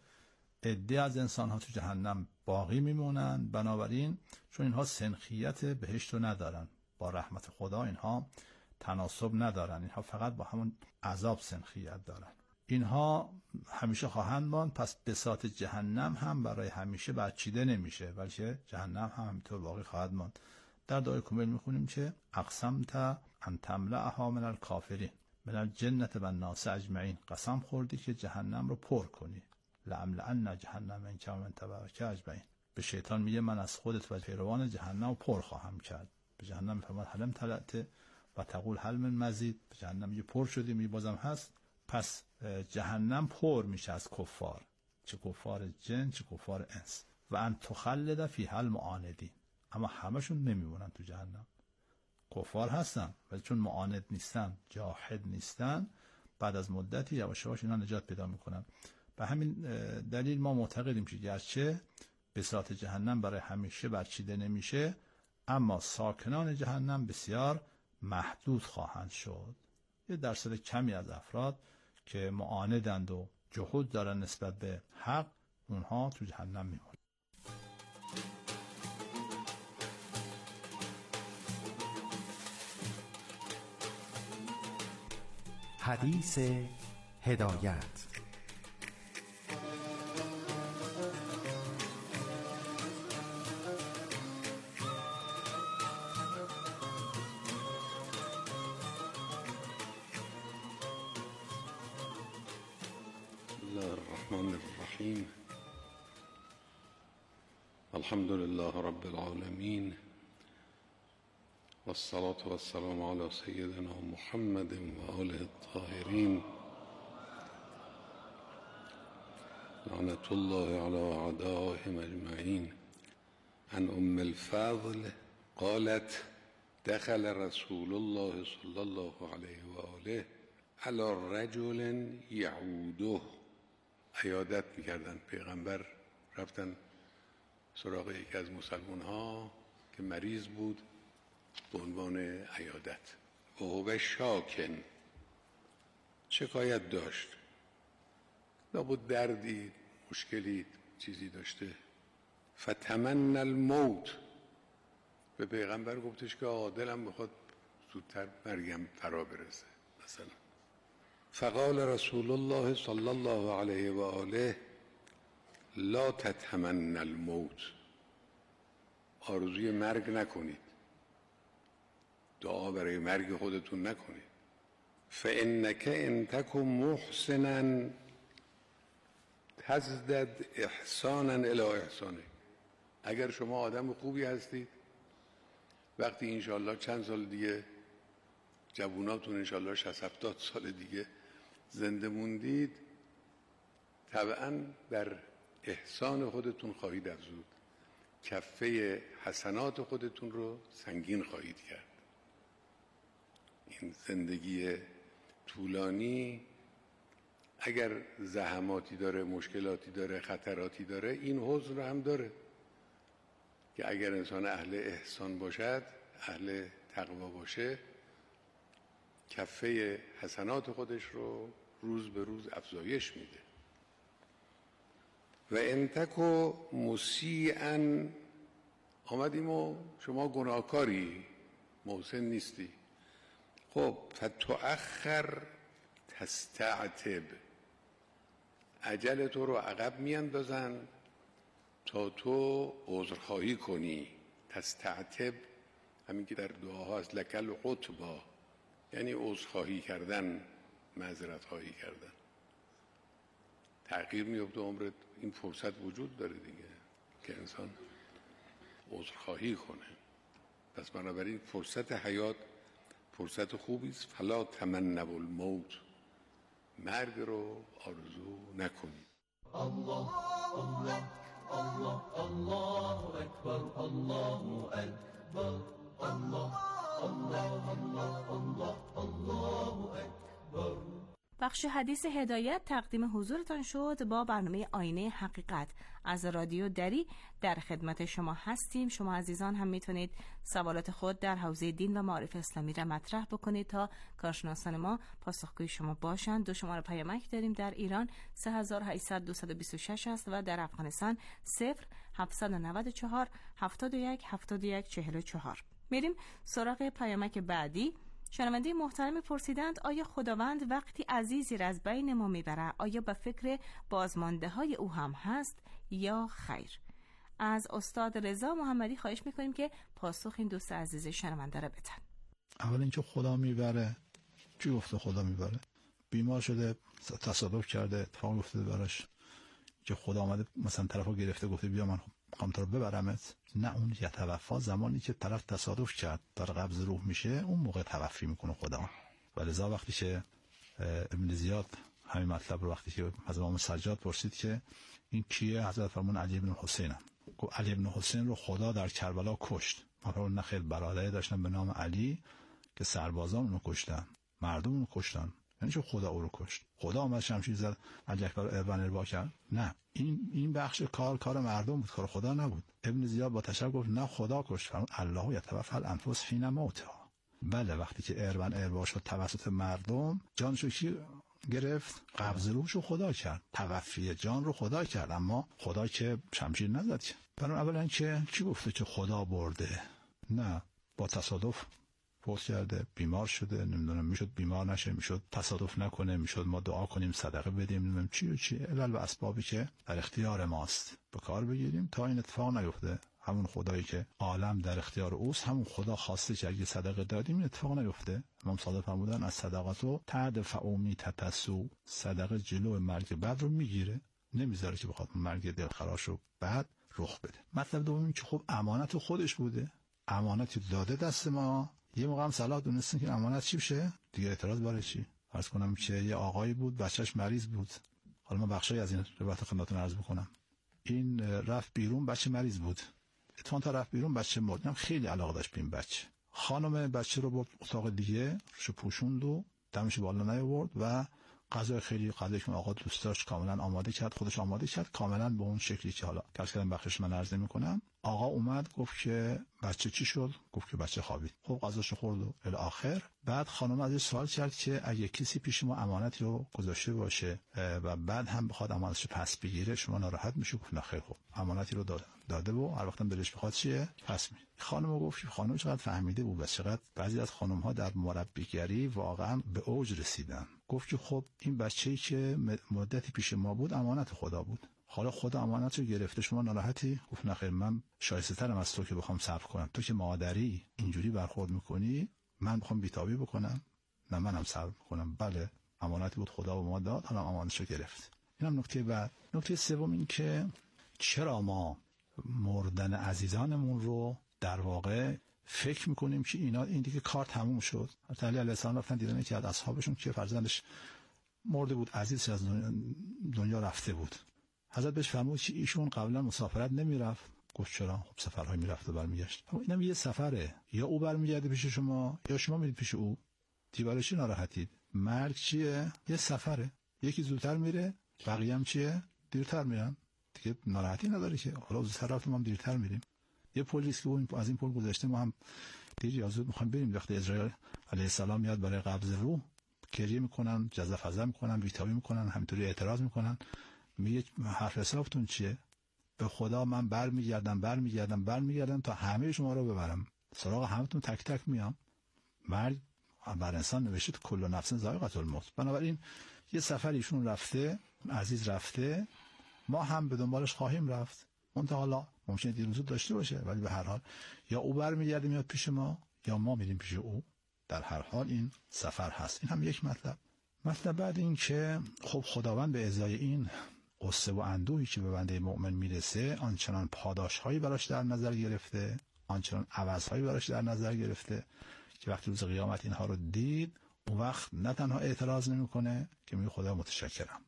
عده از انسان ها تو جهنم باقی میمونن، بنابراین چون اینها سنخیت بهشت رو ندارن، با رحمت خدا اینها تناسب ندارن، اینها فقط با همون عذاب سنخیت دارن، اینها همیشه خواهند ماند. پس بساط جهنم هم برای همیشه برچیده نمیشه، بلکه جهنم هم همینطور باقی خواهد ماند. در دعای کمیل میخونیم که اقسمت ان تملأها من الکافرین من الجنة و الناس اجمعین، قسم خوردی که جهنم رو پر کنی، لأملأن جهنم منک و من تبعک اجمعین. به شیطان میگه من از خودت و پیروان جهنم رو پر خواهم کرد. به جهنم میفرماد هل امتلأت و تقول هل من مزید. به جهنم میگه پر شدی، میگه بازم هست. پس جهنم پر میشه از کفار، چه کفار جن چه کفار انس. و ان تخلد فیها المعاندین، اما همشون نمیمونن تو جهنم. کفار هستن ولی چون معاند نیستن، جاحد نیستن، بعد از مدتی یواش یواش اینا نجات پیدا میکنن. به همین دلیل ما معتقدیم که گرچه بساط جهنم برای همیشه برچیده نمیشه، اما ساکنان جهنم بسیار محدود خواهند شد. یه درصد کمی از افراد که معاندند و جحود دارن نسبت به حق، اونها تو جهنم میمونن. حدیث هدایت. الحمد لله رب العالمين والصلاة والسلام على سيدنا محمد وآله الطاهرين لعنة الله على أعدائهم أجمعين عن ام الفضل قالت دخل رسول الله صلی الله علیه و آله علی رجل یعوده. عیادت میکردن، پیغمبر رفتن سراغ یکی از مسلمان ها که مریض بود به عنوان عیادت. و هو شاکن، شکایت داشت، لابد دردی، مشکلی، چیزی داشته. فتمنى الموت، به پیغمبر گفتش که آقا دلم میخواد زودتر مرگم فرا برسه مثلا. فقال رسول الله صلی الله علیه و آله لا تتمنى الموت، آرزوی مرگ نکنید، دعا برای مرگ خودتون نکنید. فانک ان تکن محسنا تزدد احسانا الی احسانه. اگر شما آدم خوبی هستید، وقتی انشاءالله چند سال دیگه جووناتون انشاءالله شصت هفتاد سال دیگه زنده موندید، طبعا در احسان خودتون خواهید افزود، کفه حسنات خودتون رو سنگین خواهید کرد. این زندگی طولانی اگر زحماتی داره، مشکلاتی داره، خطراتی داره، این حزن رو هم داره که اگر انسان اهل احسان باشد، اهل تقوا باشه، کفه حسنات خودش رو روز به روز افزایش میده. و انتکو مسیئا، آمدیم و شما گناهکاری، محسن نیستی، خب فتؤخر تستعتب، عجل تو رو عقب میاندازن تا تو عذرخواهی کنی. تستعتب همین که در دعاها از لکل قطبا، یعنی عذرخواهی کردن، معذرت خواهی کردن. تغییر میفته عمرت، این فرصت وجود داره دیگه که انسان عذرخواهی کنه. پس بنابراین فرصت حیات فرصت خوبی است. فلا تمنوا الموت، مرگ رو آرزو نکنید. الله الله الله الله اکبر، الله اکبر، الله الله الله الله الله اکبر. بخش حدیث هدایت تقدیم حضورتان شد با برنامه آینه حقیقت از رادیو دری. در خدمت شما هستیم. شما عزیزان هم میتونید سوالات خود در حوزه دین و معارف اسلامی را مطرح بکنید تا کارشناسان ما پاسخگوی شما باشند. دو شماره پیامک داریم. در ایران سه هزار و هشتصد دویست و بیست و شش است و در افغانستان صفر هفتصد و نود و چهار هفتاد و یک هفتاد و یک چهل و چهار. میریم سراغ پیامک بعدی. شنونده محترم پرسیدند آیا خداوند وقتی عزیزی را از بین ما میبره آیا به فکر بازمانده های او هم هست یا خیر؟ از استاد رضا محمدی خواهش میکنیم که پاسخ این دوست عزیز شنونده را بدن. اول اینکه خدا میبره، چی گفته خدا میبره؟ بیمار شده، تصادف کرده، اتفاق افتاده براش که خدا آمده مثلا طرفو گرفته گفته بیا من میخوام تو رو ببرمت. نه، اون یتوفا زمانی که طرف تصادف کرد در قبض روح میشه، اون موقع توفی میکنه خدا. ولذا وقتی که ابن زیاد همین مطلب رو وقتی که از امام سجاد پرسید که این کیه، حضرت فرمون علی ابن حسین. گفت علی ابن حسین رو خدا در کربلا کشت. فرمون نه خیر، برادری داشتن به نام علی که سربازان اونو کشتن، مردم اونو کشتن، یعنی چه خدا او رو کشت؟ خدا آمد شمشیر زد علی اکبر اربن اربا کرد؟ نه، این این بخش کار کار مردم بود، کار خدا نبود. ابن زیاد با تشکر گفت نه خدا کشت. فرمود الله یتوفی الانفس حین موتها. بله، وقتی که اربن اربا شد توسط مردم، جانشو کی گرفت؟ قبض روحشو خدا کرد، توفی جان رو خدا کرد، اما خدا که شمشیر نزد. برای اولا که کی گفته که خدا برده؟ نه، با تصادف فوت کرده، بیمار شده، نمیدونم میشد بیمار نشه، میشد تصادف نکنه، میشد ما دعا کنیم، صدقه بدیم، نمیدونم چی و چی، علل و اسبابی که در اختیار ماست به کار بگیریم تا این اتفاق نیفته. همون خدایی که عالم در اختیار اوست، همون خدا خواسته که اگه صدقه دادیم این اتفاق نیفته. امام صادق فرمودن از صدقاتو تدفع میتتسو، صدقه جلو مرگ بعد رو میگیره، نمیذاره که بخواد مرگ دلخراش رو بعد رخ بده. مطلب دومی که خب امانت خودش بوده، امانتی داده دست ما. یه موقع هم صلاح دونستن که امانت چی بشه دیگه، اعتراض برای چی؟ عرض کنم که یه آقایی بود، بچهش مریض بود. حالا من بخشی از این روایت خدمتتون عرض بکنم. این رفت بیرون، بچه مریض بود، اتفاقا طرف بیرون بچه مرد. خیلی علاقه داشت به این بچه. خانم بچه رو برد اتاق دیگه، روش پوشوند و دمش بالا نیاورد و غذای خیلی غذایی که آقا دوست داشت کاملا آماده کرد، خودش آماده کرد کاملا به اون شکلی که حالا درس کردن بخشش من عرض نمی‌کنم. آقا اومد گفت که بچه چی شد؟ گفت که بچه خوابید. خب غذاشو خورد و الی آخر. بعد خانم ازش سوال کرد که اگه کسی پیش ما امانتی رو گذاشته باشه و بعد هم بخواد امانتش پس بگیره شما ناراحت میشه؟ گفت نه خیر. خب امانتی رو داده داده و هر وقتم دلش بخواد چیه پس می. خانم گفت خانم چقدر فهمیده بود، بس چقدر بعضی از خانم‌ها در مربیگری واقعا به اوج رسیدن. گفت که خب این بچه‌ای که مدتی پیش ما بود امانت خدا بود، حالا خدا امانت رو گرفته، شما ناراحتی؟ گفت نه خیر، من شایسته ترم از تو که بخوام صبر کنم. تو که مادری اینجوری برخورد میکنی، من بخوام بیتابی بکنم؟ نه منم صبر میکنم. بله امانتی بود خدا به ما داد، حالا امانتش رو گرفت. اینم نکته بعد. نکته سوم این که چرا ما مردن عزیزانمون رو در واقع فکر میکنیم که اینا این دیگه کار تموم شد. حضرت علی علیه السلام رفتن دیدن که از اصحابشون که فرزندش مرده بود، عزیزش از دنیا رفته بود. حضرت بهش فرمود که ایشون قبلا مسافرت نمیرفت. گفت چرا؟ خب سفرهای میرفت و برمیگشت. اینم یه سفره، یا او برمیگرده پیش شما یا شما میرید پیش او. دیوارش چی ناراحتید؟ مرگ چیه؟ یه سفره، یکی زودتر میره بقیه هم چیه؟ دیرتر میرن. دیگه ناراحتی نداره که حالا زودتر رفتیم هم دیرتر میریم. یه پلیس که اون از این پل گذشته ما هم دیر یا زود میخوایم بریم، وقتی اسرائیل علیه السلام میاد برای قبض روح گریه میکنن، جزع فضا میکنن، بیتابی میکنن، همینطوری اعتراض میکنن. میگه حرف حسابتون چیه؟ به خدا من برمیگردم برمیگردم برمیگردم تا همه شما رو ببرم، سراغ همتون تک تک میام. مرگ بر انسان نوشته کل نفس ذائقة الموت. بنابراین یه سفر ایشون رفته، عزیز رفته، ما هم به دنبالش خواهیم رفت. منتها حالا ممکنه دیر زود داشته باشه، ولی به هر حال یا او برمیگرده میاد پیش ما یا ما میریم پیش او. در هر حال این سفر هست. این هم یک مطلب. مطلب بعد این که خب خداوند به ازای این قصه و اندوهی که به بنده مؤمن میرسه آنچنان پاداشهایی براش در نظر گرفته، آنچنان عوضهایی براش در نظر گرفته که وقتی روز قیامت اینها رو دید اون وقت نه تنها اعتراض نمیکنه که میگه خدا متشکرم.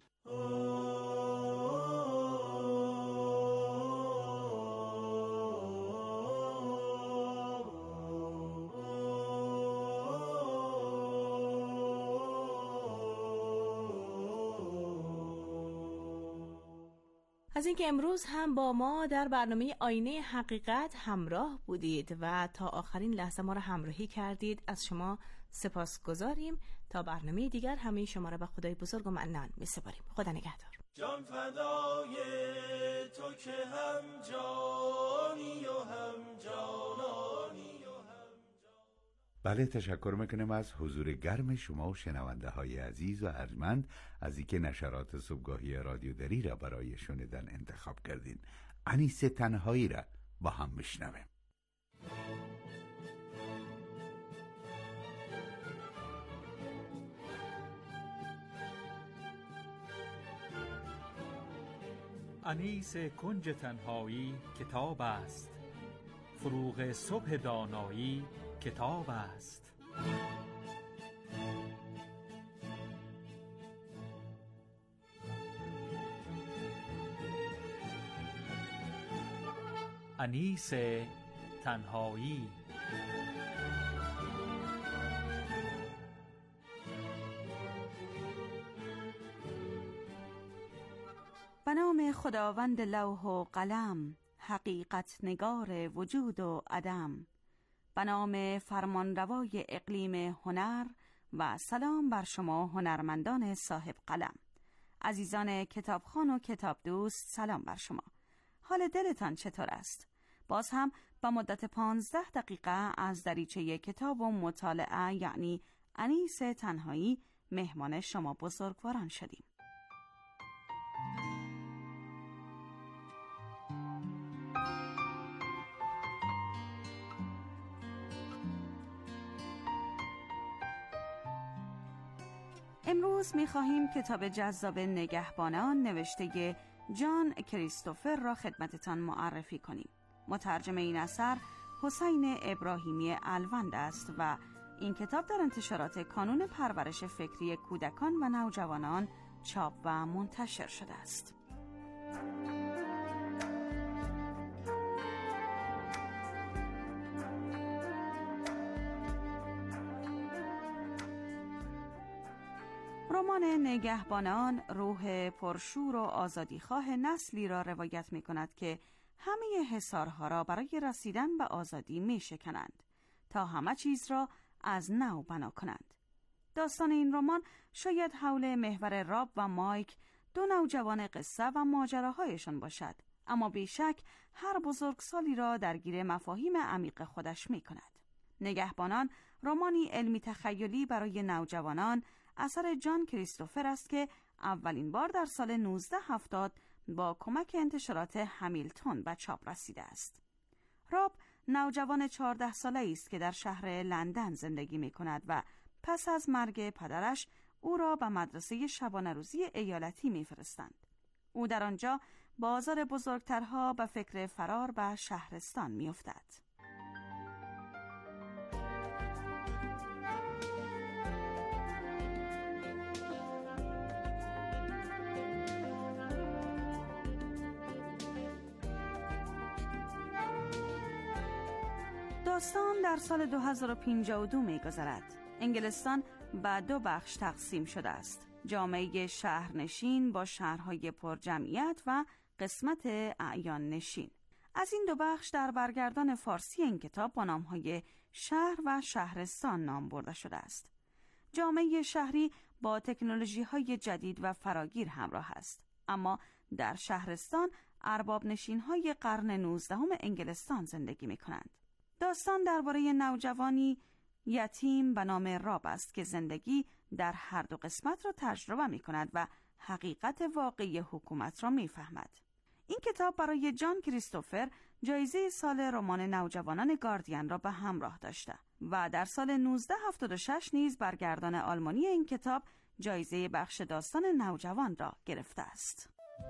از اینکه امروز هم با ما در برنامه آینه حقیقت همراه بودید و تا آخرین لحظه ما را همراهی کردید، از شما سپاسگزاریم. تا برنامه دیگر همه شما را به خدای بزرگ و منان می‌سپاریم. خدا نگهدار. جان فدای تو که هم جانی و هم جانانی. بله، تشکر میکنم از حضور گرم شما و شنونده های عزیز و ارجمند از اینکه نشرات صبحگاهی رادیو دری را برای شنیدن انتخاب کردین. انیس تنهایی را با هم بشنویم. انیس کنج تنهایی کتاب است، فروغ صبح دانایی کتاب است. انیس تنهایی. به نام خداوند لوح و قلم، حقیقت نگار وجود و عدم. به نام فرمانروای اقلیم هنر و سلام بر شما هنرمندان صاحب قلم. عزیزان کتابخوان و کتاب دوست، سلام بر شما. حال دلتان چطور است؟ باز هم با مدت پانزده دقیقه از دریچه کتاب و مطالعه یعنی انیس تنهایی مهمان شما بزرگواران شدیم. امروز می‌خواهیم کتاب جذاب نگهبانان نوشته جان کریستوفر را خدمتتان معرفی کنیم. مترجم این اثر حسین ابراهیمی الوند است و این کتاب در انتشارات کانون پرورش فکری کودکان و نوجوانان چاپ و منتشر شده است. رمان نگهبانان روح پرشور و آزادیخواه نسلی را روایت می کند که همه حصارها را برای رسیدن به آزادی می شکنند تا همه چیز را از نو بنا کنند. داستان این رمان شاید حول محور راب و مایک، دو نوجوان قصه و ماجراهایشان باشد، اما بیشک هر بزرگسالی را درگیر مفاهیم عمیق خودش می کند. نگهبانان رمانی علمی تخیلی برای نوجوانان اثر جان کریستوفر است که اولین بار در سال نوزده هفتاد با کمک انتشارات همیلتون به چاپ رسیده است. راب نوجوان چهارده ساله است که در شهر لندن زندگی می کند و پس از مرگ پدرش او را به مدرسه شبانه روزی ایالتی می فرستند. او در آنجا بازار بزرگترها به فکر فرار به شهرستان می افتد. داستان در سال دو هزار و پنجاه و دو می گذرد. انگلستان به دو بخش تقسیم شده است: جامعه شهرنشین با شهرهای پرجمعیت و قسمت اعیان نشین. از این دو بخش در برگردان فارسی این کتاب با نامهای شهر و شهرستان نام برده شده است. جامعه شهری با تکنولوژی‌های جدید و فراگیر همراه است، اما در شهرستان ارباب نشین‌های قرن نوزدهم انگلستان زندگی می‌کنند. داستان درباره نوجوانی یتیم به نام راب است که زندگی در هر دو قسمت را تجربه می کند و حقیقت واقعی حکومت را می فهمد. این کتاب برای جان کریستوفر جایزه سال رمان نوجوانان گاردین را به همراه داشته و در سال نوزده هفتاد و شش نیز برگردان آلمانی این کتاب جایزه بخش داستان نوجوان را گرفته است.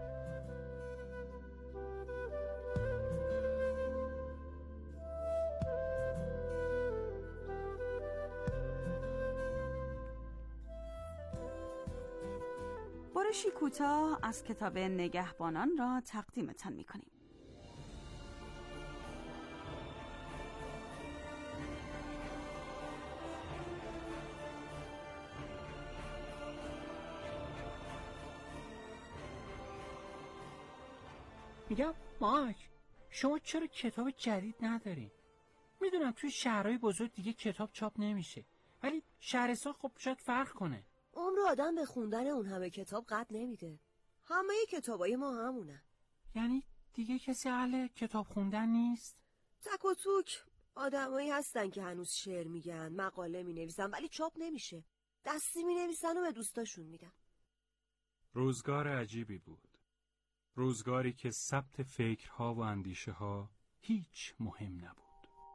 برشی کوتاه از کتاب نگهبانان را تقدیمتان می‌کنیم. میگم مایک، شما چرا کتاب جدید ندارین؟ میدونم توی شهرهای بزرگ دیگه کتاب چاپ نمیشه، ولی شهرستان خب شاید فرق کنه. عمر آدم به خوندن اون همه کتاب قد نمیده. همه کتابای ما همونن. یعنی دیگه کسی اهل کتاب خوندن نیست؟ تک و توک آدمایی هستن که هنوز شعر میگن، مقاله مینویسن، ولی چاپ نمیشه. دستی مینویسن و به دوستاشون میدن. روزگار عجیبی بود. روزگاری که ثبت فکرها و اندیشه ها هیچ مهم نبود.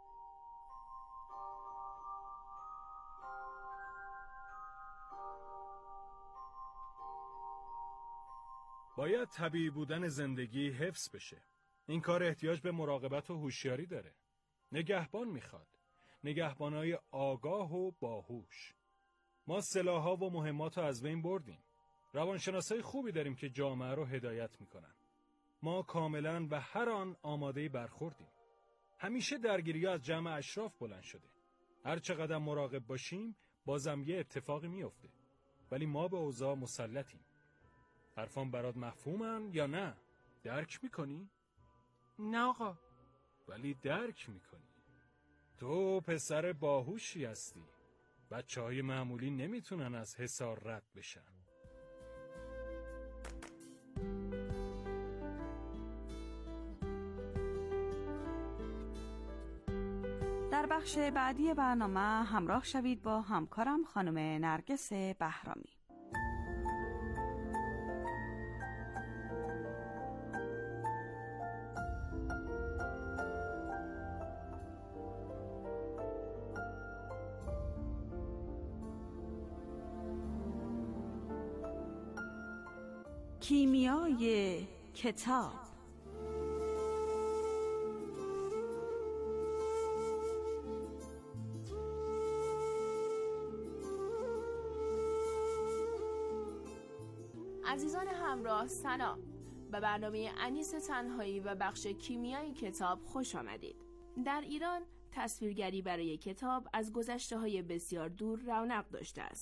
باید طبیعی بودن زندگی حفظ بشه. این کار احتیاج به مراقبت و هوشیاری داره. نگهبان میخواد. نگهبانای آگاه و باهوش. ما سلاح‌ها و مهمات رو از بین بردیم. روانشناسای خوبی داریم که جامعه رو هدایت میکنن. ما کاملاً و هر آن آماده برخوردیم. همیشه درگیری‌ها از جمع اشراف بلند شده. هر چقدر مراقب باشیم بازم یه اتفاقی میفته. ولی ما به اوضاع مسلطیم. حرفان برات مفهومن یا نه؟ درک میکنی؟ نه آقا. ولی درک میکنی. تو پسر باهوشی هستی. بچه های معمولی نمیتونن از حصار رد بشن. در بخش بعدی برنامه همراه شوید با همکارم خانم نرگس بهرامی. کیمیای کتاب. عزیزان همراه سلام. به برنامه انیس تنهایی و بخش کیمیای کتاب خوش آمدید. در ایران تصویرگری برای کتاب از گذشته‌های بسیار دور رونق داشته است.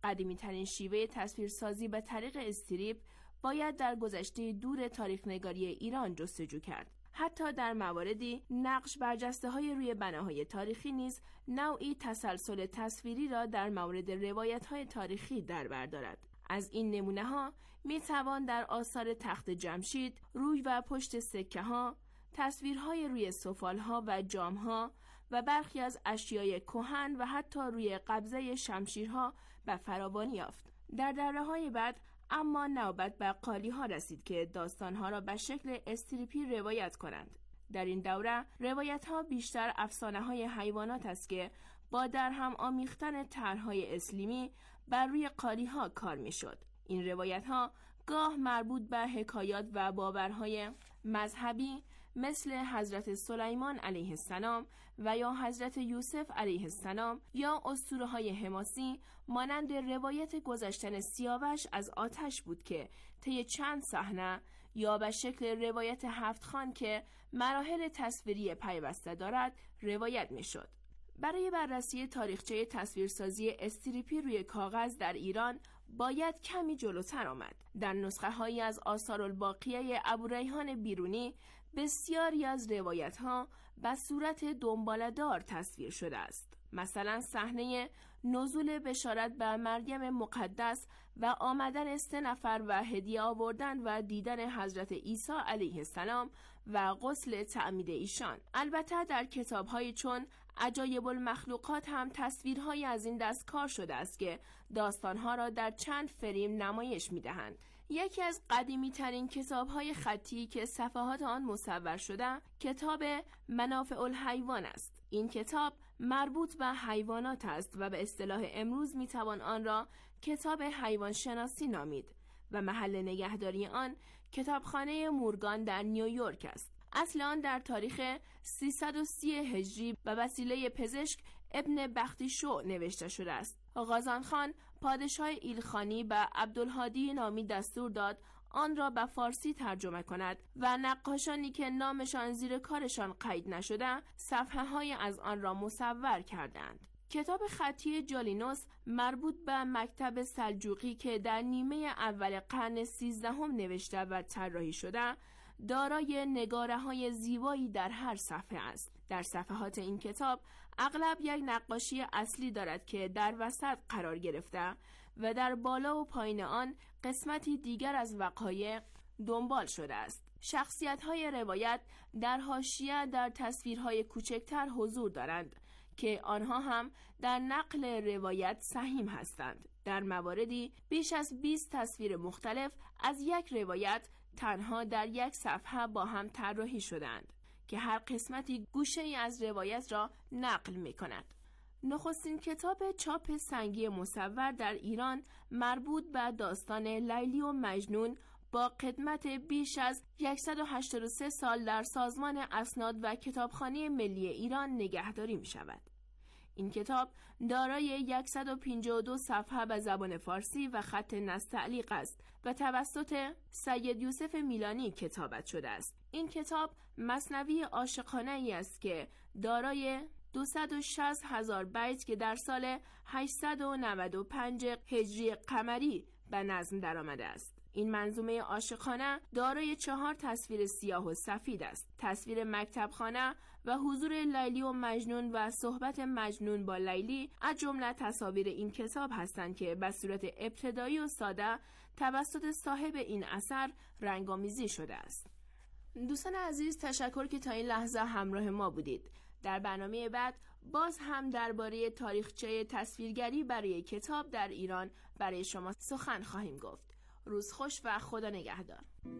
قدیمی ترین شیوه تصویرسازی به طریق استریپ باید در گذشته دور تاریخ نگاری ایران جستجو کرد. حتی در مواردی نقش برجسته های روی بناهای تاریخی نیز نوعی تسلسل تصویری را در مورد روایت های تاریخی در بر دارد. از این نمونه ها می توان در آثار تخت جمشید، روی و پشت سکه ها، تصویرهای روی سفال ها و جام ها و برخی از اشیای کهن و حتی روی قبضه شمشیرها به فراوانی یافت. در دوره‌های بعد اما نوبت به قالی ها رسید که داستان ها را به شکل استریپی روایت کنند. در این دوره روایت ها بیشتر افسانه های حیوانات است که با در هم آمیختن طرح‌های اسلیمی بر روی قالی ها کار می شد. این روایت ها گاه مربوط به حکایات و باورهای مذهبی مثل حضرت سلیمان علیه السلام و یا حضرت یوسف علیه السلام یا اسطوره‌های حماسی مانند روایت گذشتن سیاوش از آتش بود که طی چند صحنه یا به شکل روایت هفت خان که مراحل تصویری پیوسته دارد روایت می‌شد. برای بررسی تاریخچه تصویرسازی استریپی روی کاغذ در ایران باید کمی جلوتر آمد. در نسخه هایی از آثار الباقیه ابوریحان بیرونی بسیاری از روایت ها به صورت دنباله‌دار تصویر شده است. مثلا صحنه نزول بشارت به مریم مقدس و آمدن سه نفر و هدیه آوردن و دیدن حضرت عیسی علیه السلام و غسل تعمید ایشان. البته در کتاب‌های چون عجایب المخلوقات هم تصویرهایی از این دست کار شده است که داستانها را در چند فریم نمایش می‌دهند. یکی از قدیمی ترین کتاب‌های خطی که صفحات آن مصور شده کتاب منافع الحیوان است. این کتاب مربوط به حیوانات است و به اصطلاح امروز میتوان آن را کتاب حیوان شناسی نامید و محل نگهداری آن کتابخانه مورگان در نیویورک است. اصل آن در تاریخ سیصد و سی هجری به وسیله پزشک ابن بختیشو نوشته شده است. غازان خان پادشاه ایلخانی به عبدالهادی نامی دستور داد آن را به فارسی ترجمه کند و نقاشانی که نامشان زیر کارشان قید نشده صفحه های از آن را مصور کردند. کتاب خطی جالینوس مربوط به مکتب سلجوقی که در نیمه اول قرن سیزدهم نوشته و طراحی شده دارای نگاره های زیبایی در هر صفحه است. در صفحات این کتاب اغلب یک نقاشی اصلی دارد که در وسط قرار گرفته و در بالا و پایین آن قسمتی دیگر از وقایع دنبال شده است. شخصیت‌های روایت در حاشیه در تصویرهای کوچکتر حضور دارند که آنها هم در نقل روایت سهیم هستند. در مواردی بیش از بیست تصویر مختلف از یک روایت تنها در یک صفحه با هم طراحی شدند که هر قسمتی گوشه‌ای از روایت را نقل می‌کند. نخستین کتاب چاپ سنگی مصور در ایران مربوط به داستان لیلی و مجنون با قدمت بیش از صد و هشتاد و سه سال در سازمان اسناد و کتابخانه ملی ایران نگهداری می شود. این کتاب دارای صد و پنجاه و دو صفحه به زبان فارسی و خط نستعلیق است و توسط سید یوسف میلانی کتابت شده است. این کتاب مثنوی عاشقانه ای است که دارای دویست و شصت هزار بیت که در سال هشتصد و نود و پنج هجری قمری به نظم درآمده است. این منظومه عاشقانه دارای چهار تصویر سیاه و سفید است. تصویر مکتبخانه و حضور لیلی و مجنون و صحبت مجنون با لیلی از جمله تصاویر این کتاب هستند که به صورت ابتدایی و ساده توسط صاحب این اثر رنگامیزی شده است. دوستان عزیز، تشکر که تا این لحظه همراه ما بودید. در برنامه بعد باز هم درباره تاریخچه تصویرگری برای کتاب در ایران برای شما سخن خواهیم گفت. روز خوش و خدا نگهدار.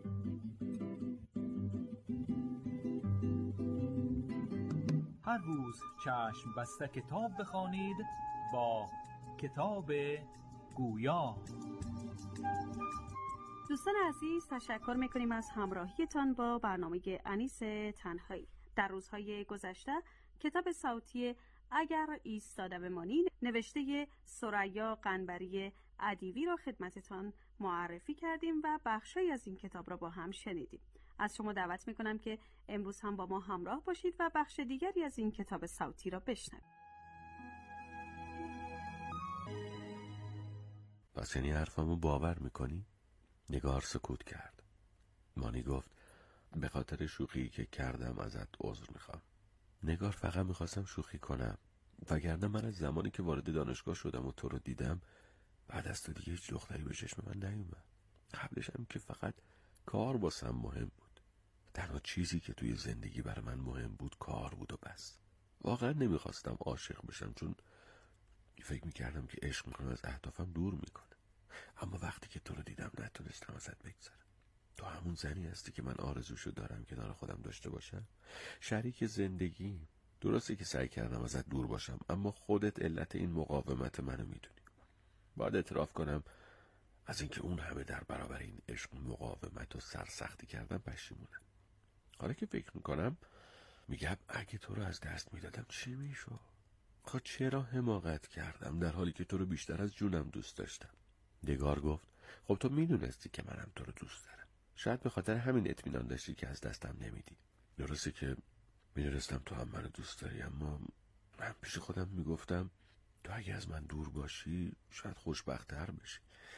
هر روز چشم بسته کتاب بخوانید با کتاب گویا. دوستان عزیز، تشکر میکنیم از همراهیتان با برنامه انیس تنهایی. در روزهای گذشته کتاب صوتی اگر ایستاده بمانی نوشته ثریا قنبری ادیبی را خدمتتان معرفی کردیم و بخشی از این کتاب را با هم شنیدیم. از شما دعوت میکنم که امروز هم با ما همراه باشید و بخش دیگری از این کتاب صوتی را بشنوید. پس یعنی حرفمو باور میکنی؟ نگار سکوت کرد. مانی گفت به خاطر شوخی که کردم ازت عذر میخوام. نگار فقط میخواستم شوخی کنم، وگرنه من از زمانی که وارد دانشگاه شدم و تو رو دیدم بعد از تو دیگه هیچ دختری به چشم من نیومد. قبلش هم که فقط کار واسم مهم بود. تنها چیزی که توی زندگی برای من مهم بود کار بود و بس. واقعا نمیخواستم عاشق بشم، چون فکر میکردم که عشق میکنم از اهدافم دور میکنه. اما وقتی که تو رو دیدم نتونستم ازت بگذرم. تو همون زنی هستی که من آرزوشو دارم کنار خودم داشته باشم، شریک زندگی. درسته که سعی کردم ازت دور باشم، اما خودت علت این مقاومت منو میدونی. باید اعتراف کنم از اینکه اون همه در برابر این عشق مقاومت و سرسختی کردم پشیمونم. حالا که فکر میکنم میگم اگه تو رو از دست میدادم چی میشد؟ خب چرا حماقت کردم در حالی که تو رو بیشتر از جونم دوست داشتم؟ نگار گفت خب تو میدونستی که منم تو رو دوست دارم. شاید به خاطر همین اطمینان داشتی که از دستم نمیدی. درسته که میدونستم تو هم منو دوست داری، اما من پیش خودم میگفتم تو اگه از من دور باشی شاید خوشبخت‌تر بشی.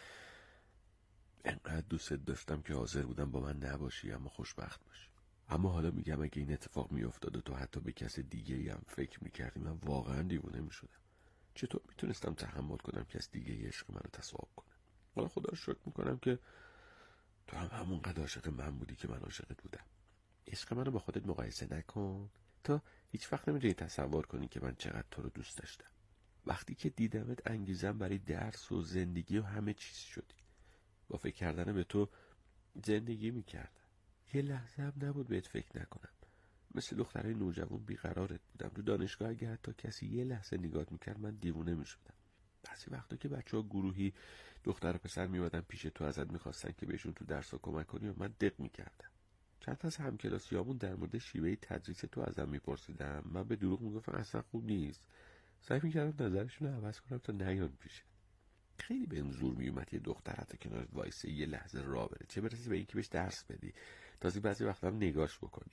انقدر دوست داشتم که حاضر بودم با من نباشی اما خوشبخت باشی. اما حالا میگم اگه این اتفاق میافتاد و تو حتی به کس دیگه‌ای هم فکر میکردی من واقعا دیوونه میشدم. چطور میتونستم تحمل کنم کس دیگه عشق منو تصاحب کنه؟ حالا خدا رو شکر میکنم که تو هم همونقدر عاشق من بودی که من عاشقت بودم. عشق منو با خودت مقایسه نکن. تو هیچ وقت نمیتونی تصور کنی که من چقدر تو رو دوست داشتم. وقتی که دیدمت انگیزم برای درس و زندگی و همه چیز شدی. با فکر کردن به تو زندگی میکردم. یه لحظه هم نبود بهت فکر نکنم. مثل دخترای نوجوان بیقرارت بودم. تو دانشگاه اگه حتی کسی یه لحظه نگات میکرد من دیوونه میشدم. بعضی وقتا که بچه ها گروهی دختر و پسر میومدن پیش تو ازت میخواستن که بهشون تو درس ها کمک کنی و من دق میکردم. چند تا از همکلاسیامون در مورد شیوه تدریس تو ازم میپرسیدم. من به دروغ میگفتم اصلا خوب نیست. سعی میکردم نظرشون رو عوض کنم تا نیان پیشه. خیلی بهم زور میومد یه دختر حتی کنارت وایسه یه لحظه راه بره، چه برسه به اینکه بهش درس بدی، تازه بعضی وقتا هم نگاش بکنی.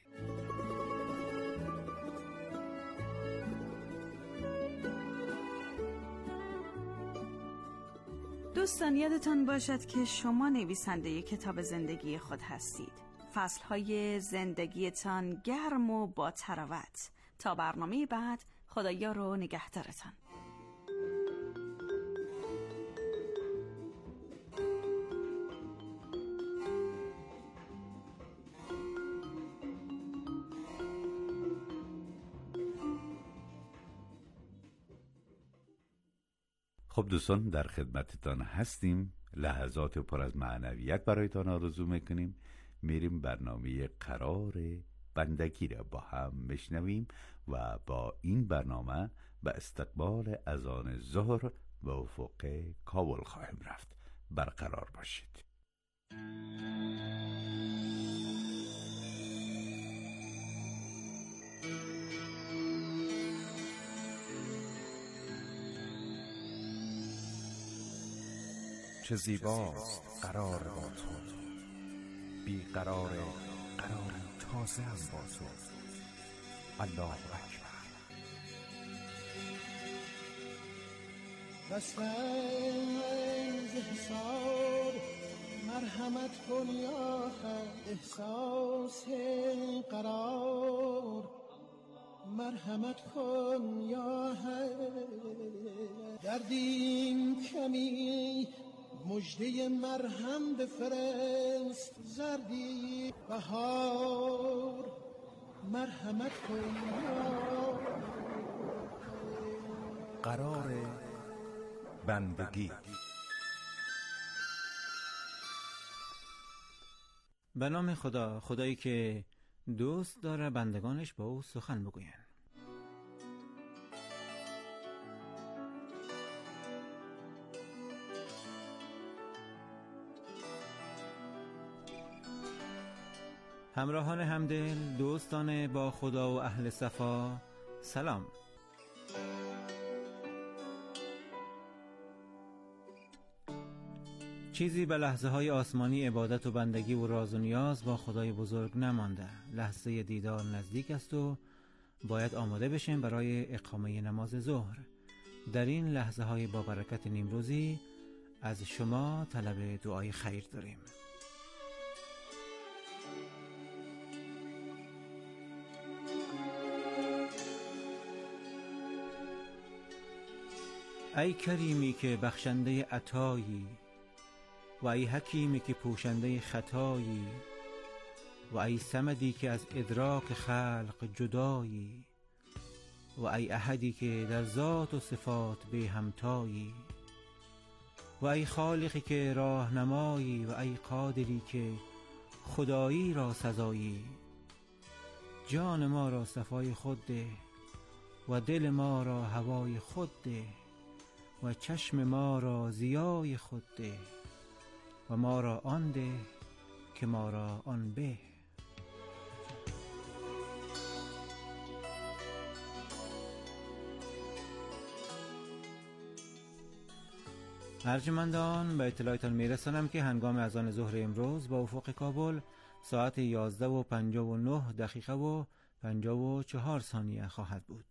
دوستان یادتان باشد که شما نویسنده کتاب زندگی خود هستید. فصلهای زندگیتان گرم و با تراوت. تا برنامه بعد، خدایا رو نگهدارتان. خب دوستان در خدمتتان هستیم. لحظات پر از معنویت برایتان آرزو میکنیم. میریم برنامه قرار بندگی را با هم بشنویم و با این برنامه به استقبال اذان ظهر به افق کابل خواهیم رفت. برقرار باشید. چه زیباست قرار با تو، بی قرار قرار تازه هم با تو. الله اکبر. بستن ز حساب مرحمت کن یا خد، احساس قرار مرحمت کن یا حد. دردیم کمی مجده مرهم بفرست، زردی بهار مرحمت کن یا قرار بندگی. به نام خدا، خدایی که دوست داره بندگانش با او سخن بگوین. همراهان همدل، دوستان با خدا و اهل صفا، سلام. چیزی به لحظه های آسمانی عبادت و بندگی و راز و نیاز با خدای بزرگ نمانده. لحظه دیدار نزدیک است و باید آماده بشیم برای اقامه نماز ظهر. در این لحظه های با برکت نیمروزی از شما طلب دعای خیر داریم. ای کریمی که بخشنده عطایی، و ای حکیمی که پوشنده خطایی، و ای صمدی که از ادراک خلق جدایی، و ای احدی که در ذات و صفات به همتایی، و ای خالقی که راهنمایی، و ای قادری که خدایی را سزایی. جان ما را صفای خود ده، و دل ما را هوای خود ده، و چشم ما را ضیای خود ده، و ما را آن ده که ما را آن به. ارجمندان، به اطلاعتان میرسانم که هنگام اذان ظهر امروز با افق کابل ساعت یازده و پنجاه و نه دقیقه و پنجاه و چهار ثانیه خواهد بود.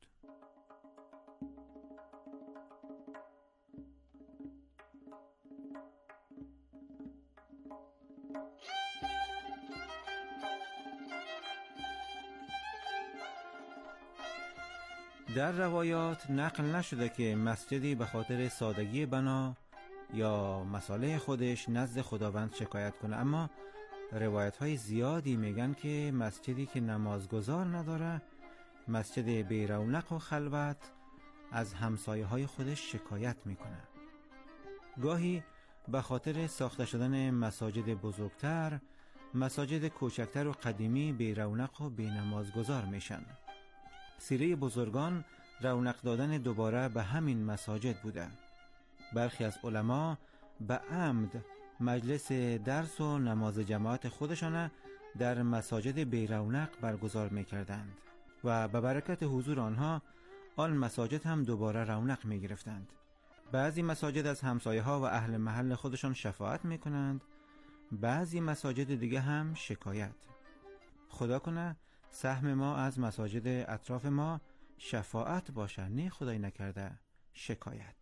در روایات نقل نشده که مسجدی به خاطر سادگی بنا یا مصالح خودش نزد خداوند شکایت کنه، اما روایت های زیادی میگن که مسجدی که نمازگزار نداره، مسجد بی رونق و خلوت، از همسایه های خودش شکایت میکنه. گاهی به خاطر ساخته شدن مساجد بزرگتر، مساجد کوچکتر و قدیمی بی رونق و بی نمازگزار میشن. سیره بزرگان رونق دادن دوباره به همین مساجد بوده. برخی از علما به عمد مجلس درس و نماز جماعت خودشان در مساجد بی رونق برگزار میکردند و به برکت حضور آنها آن مساجد هم دوباره رونق میگرفتند. بعضی مساجد از همسایه ها و اهل محل خودشان شفاعت میکنند، بعضی مساجد دیگه هم شکایت. خدا کنه سهم ما از مساجد اطراف ما شفاعت باشه، نه خدای نکرده شکایت.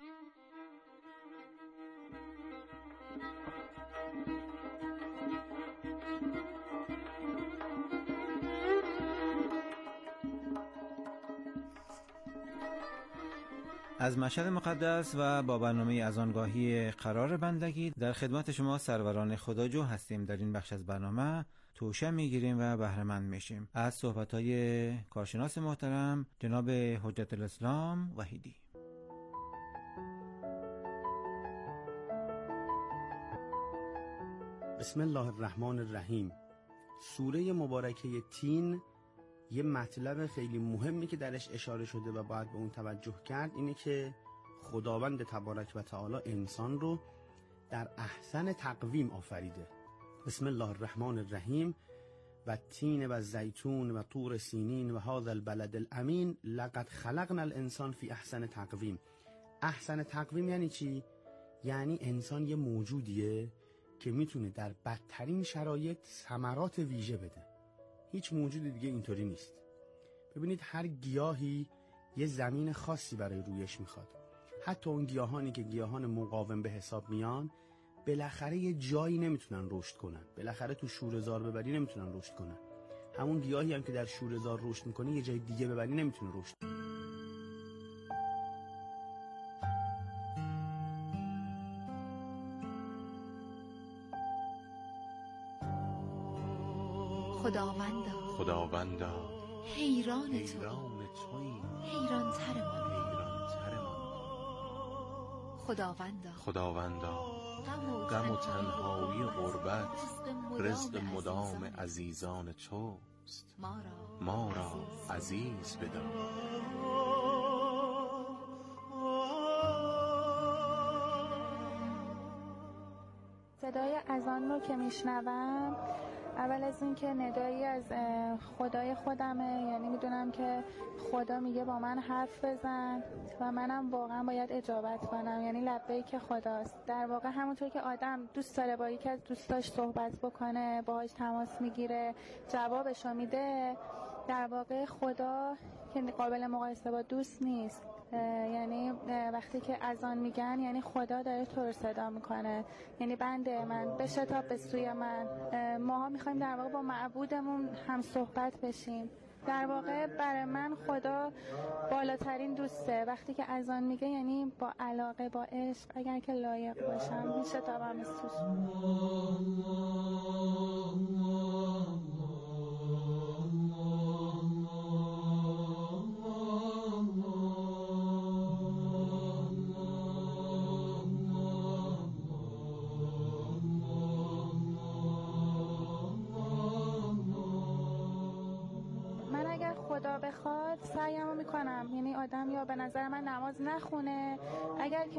از مشهد مقدس و با برنامه اذانگاهی قرار بندگی در خدمت شما سروران خداجو هستیم. در این بخش از برنامه توشه میگیریم و بهره مند میشیم از صحبت‌های کارشناس محترم جناب حجت الاسلام وحیدی. بسم الله الرحمن الرحیم. سوره مبارکه تین یه مطلب خیلی مهمی که درش اشاره شده و باید به اون توجه کرد اینه که خداوند تبارک و تعالی انسان رو در احسن تقویم آفریده. بسم الله الرحمن الرحیم. و تین و زیتون و طور سینین و هذا البلد الامین لقد خلقنا الانسان فی احسن تقویم. احسن تقویم یعنی چی؟ یعنی انسان یه موجودیه که میتونه در بدترین شرایط ثمرات ویژه بده. هیچ موجود دیگه اینطوری نیست. ببینید هر گیاهی یه زمین خاصی برای رویش میخواد. حتی اون گیاهانی که گیاهان مقاوم به حساب میان بالاخره یه جایی نمیتونن رشد کنن. بالاخره تو شوره‌زار ببری نمیتونن رشد کنن. همون گیاهی هم که در شوره‌زار رشد میکنه یه جای دیگه ببری نمیتونه رشد. خداوندا خداوندا حیران تو حیران توییم، حیران ترمان خداوندا خداوندا غم و تنهایی غربت رزق مدام عزیزان توست، ما را عزیز بدار. صدای اذان رو که میشنوم اول از این که ندایی از خدای خودمه، یعنی میدونم که خدا میگه با من حرف بزن و منم واقعا باید اجابت کنم، یعنی لبیک خداست. در واقع همونطور که آدم دوست داره با یکی از دوستاش صحبت بکنه، باهاش تماس میگیره، جوابشو میده، در واقع خدا که قابل مقایسه با دوست نیست. یعنی وقتی که اذان میگن یعنی خدا داره تو رو صدا میکنه، یعنی بنده من بشتاب به سوی من. ماها میخوایم در واقع با معبودمون هم صحبت بشیم. در واقع برای من خدا بالاترین دوسته. وقتی که اذان میگه یعنی با علاقه، با عشق، اگر که لایق باشم میشتابم به سوش. خدا بخواد سعیمو میکنم، یعنی آدم یا به نظر من نماز نخونه، اگر که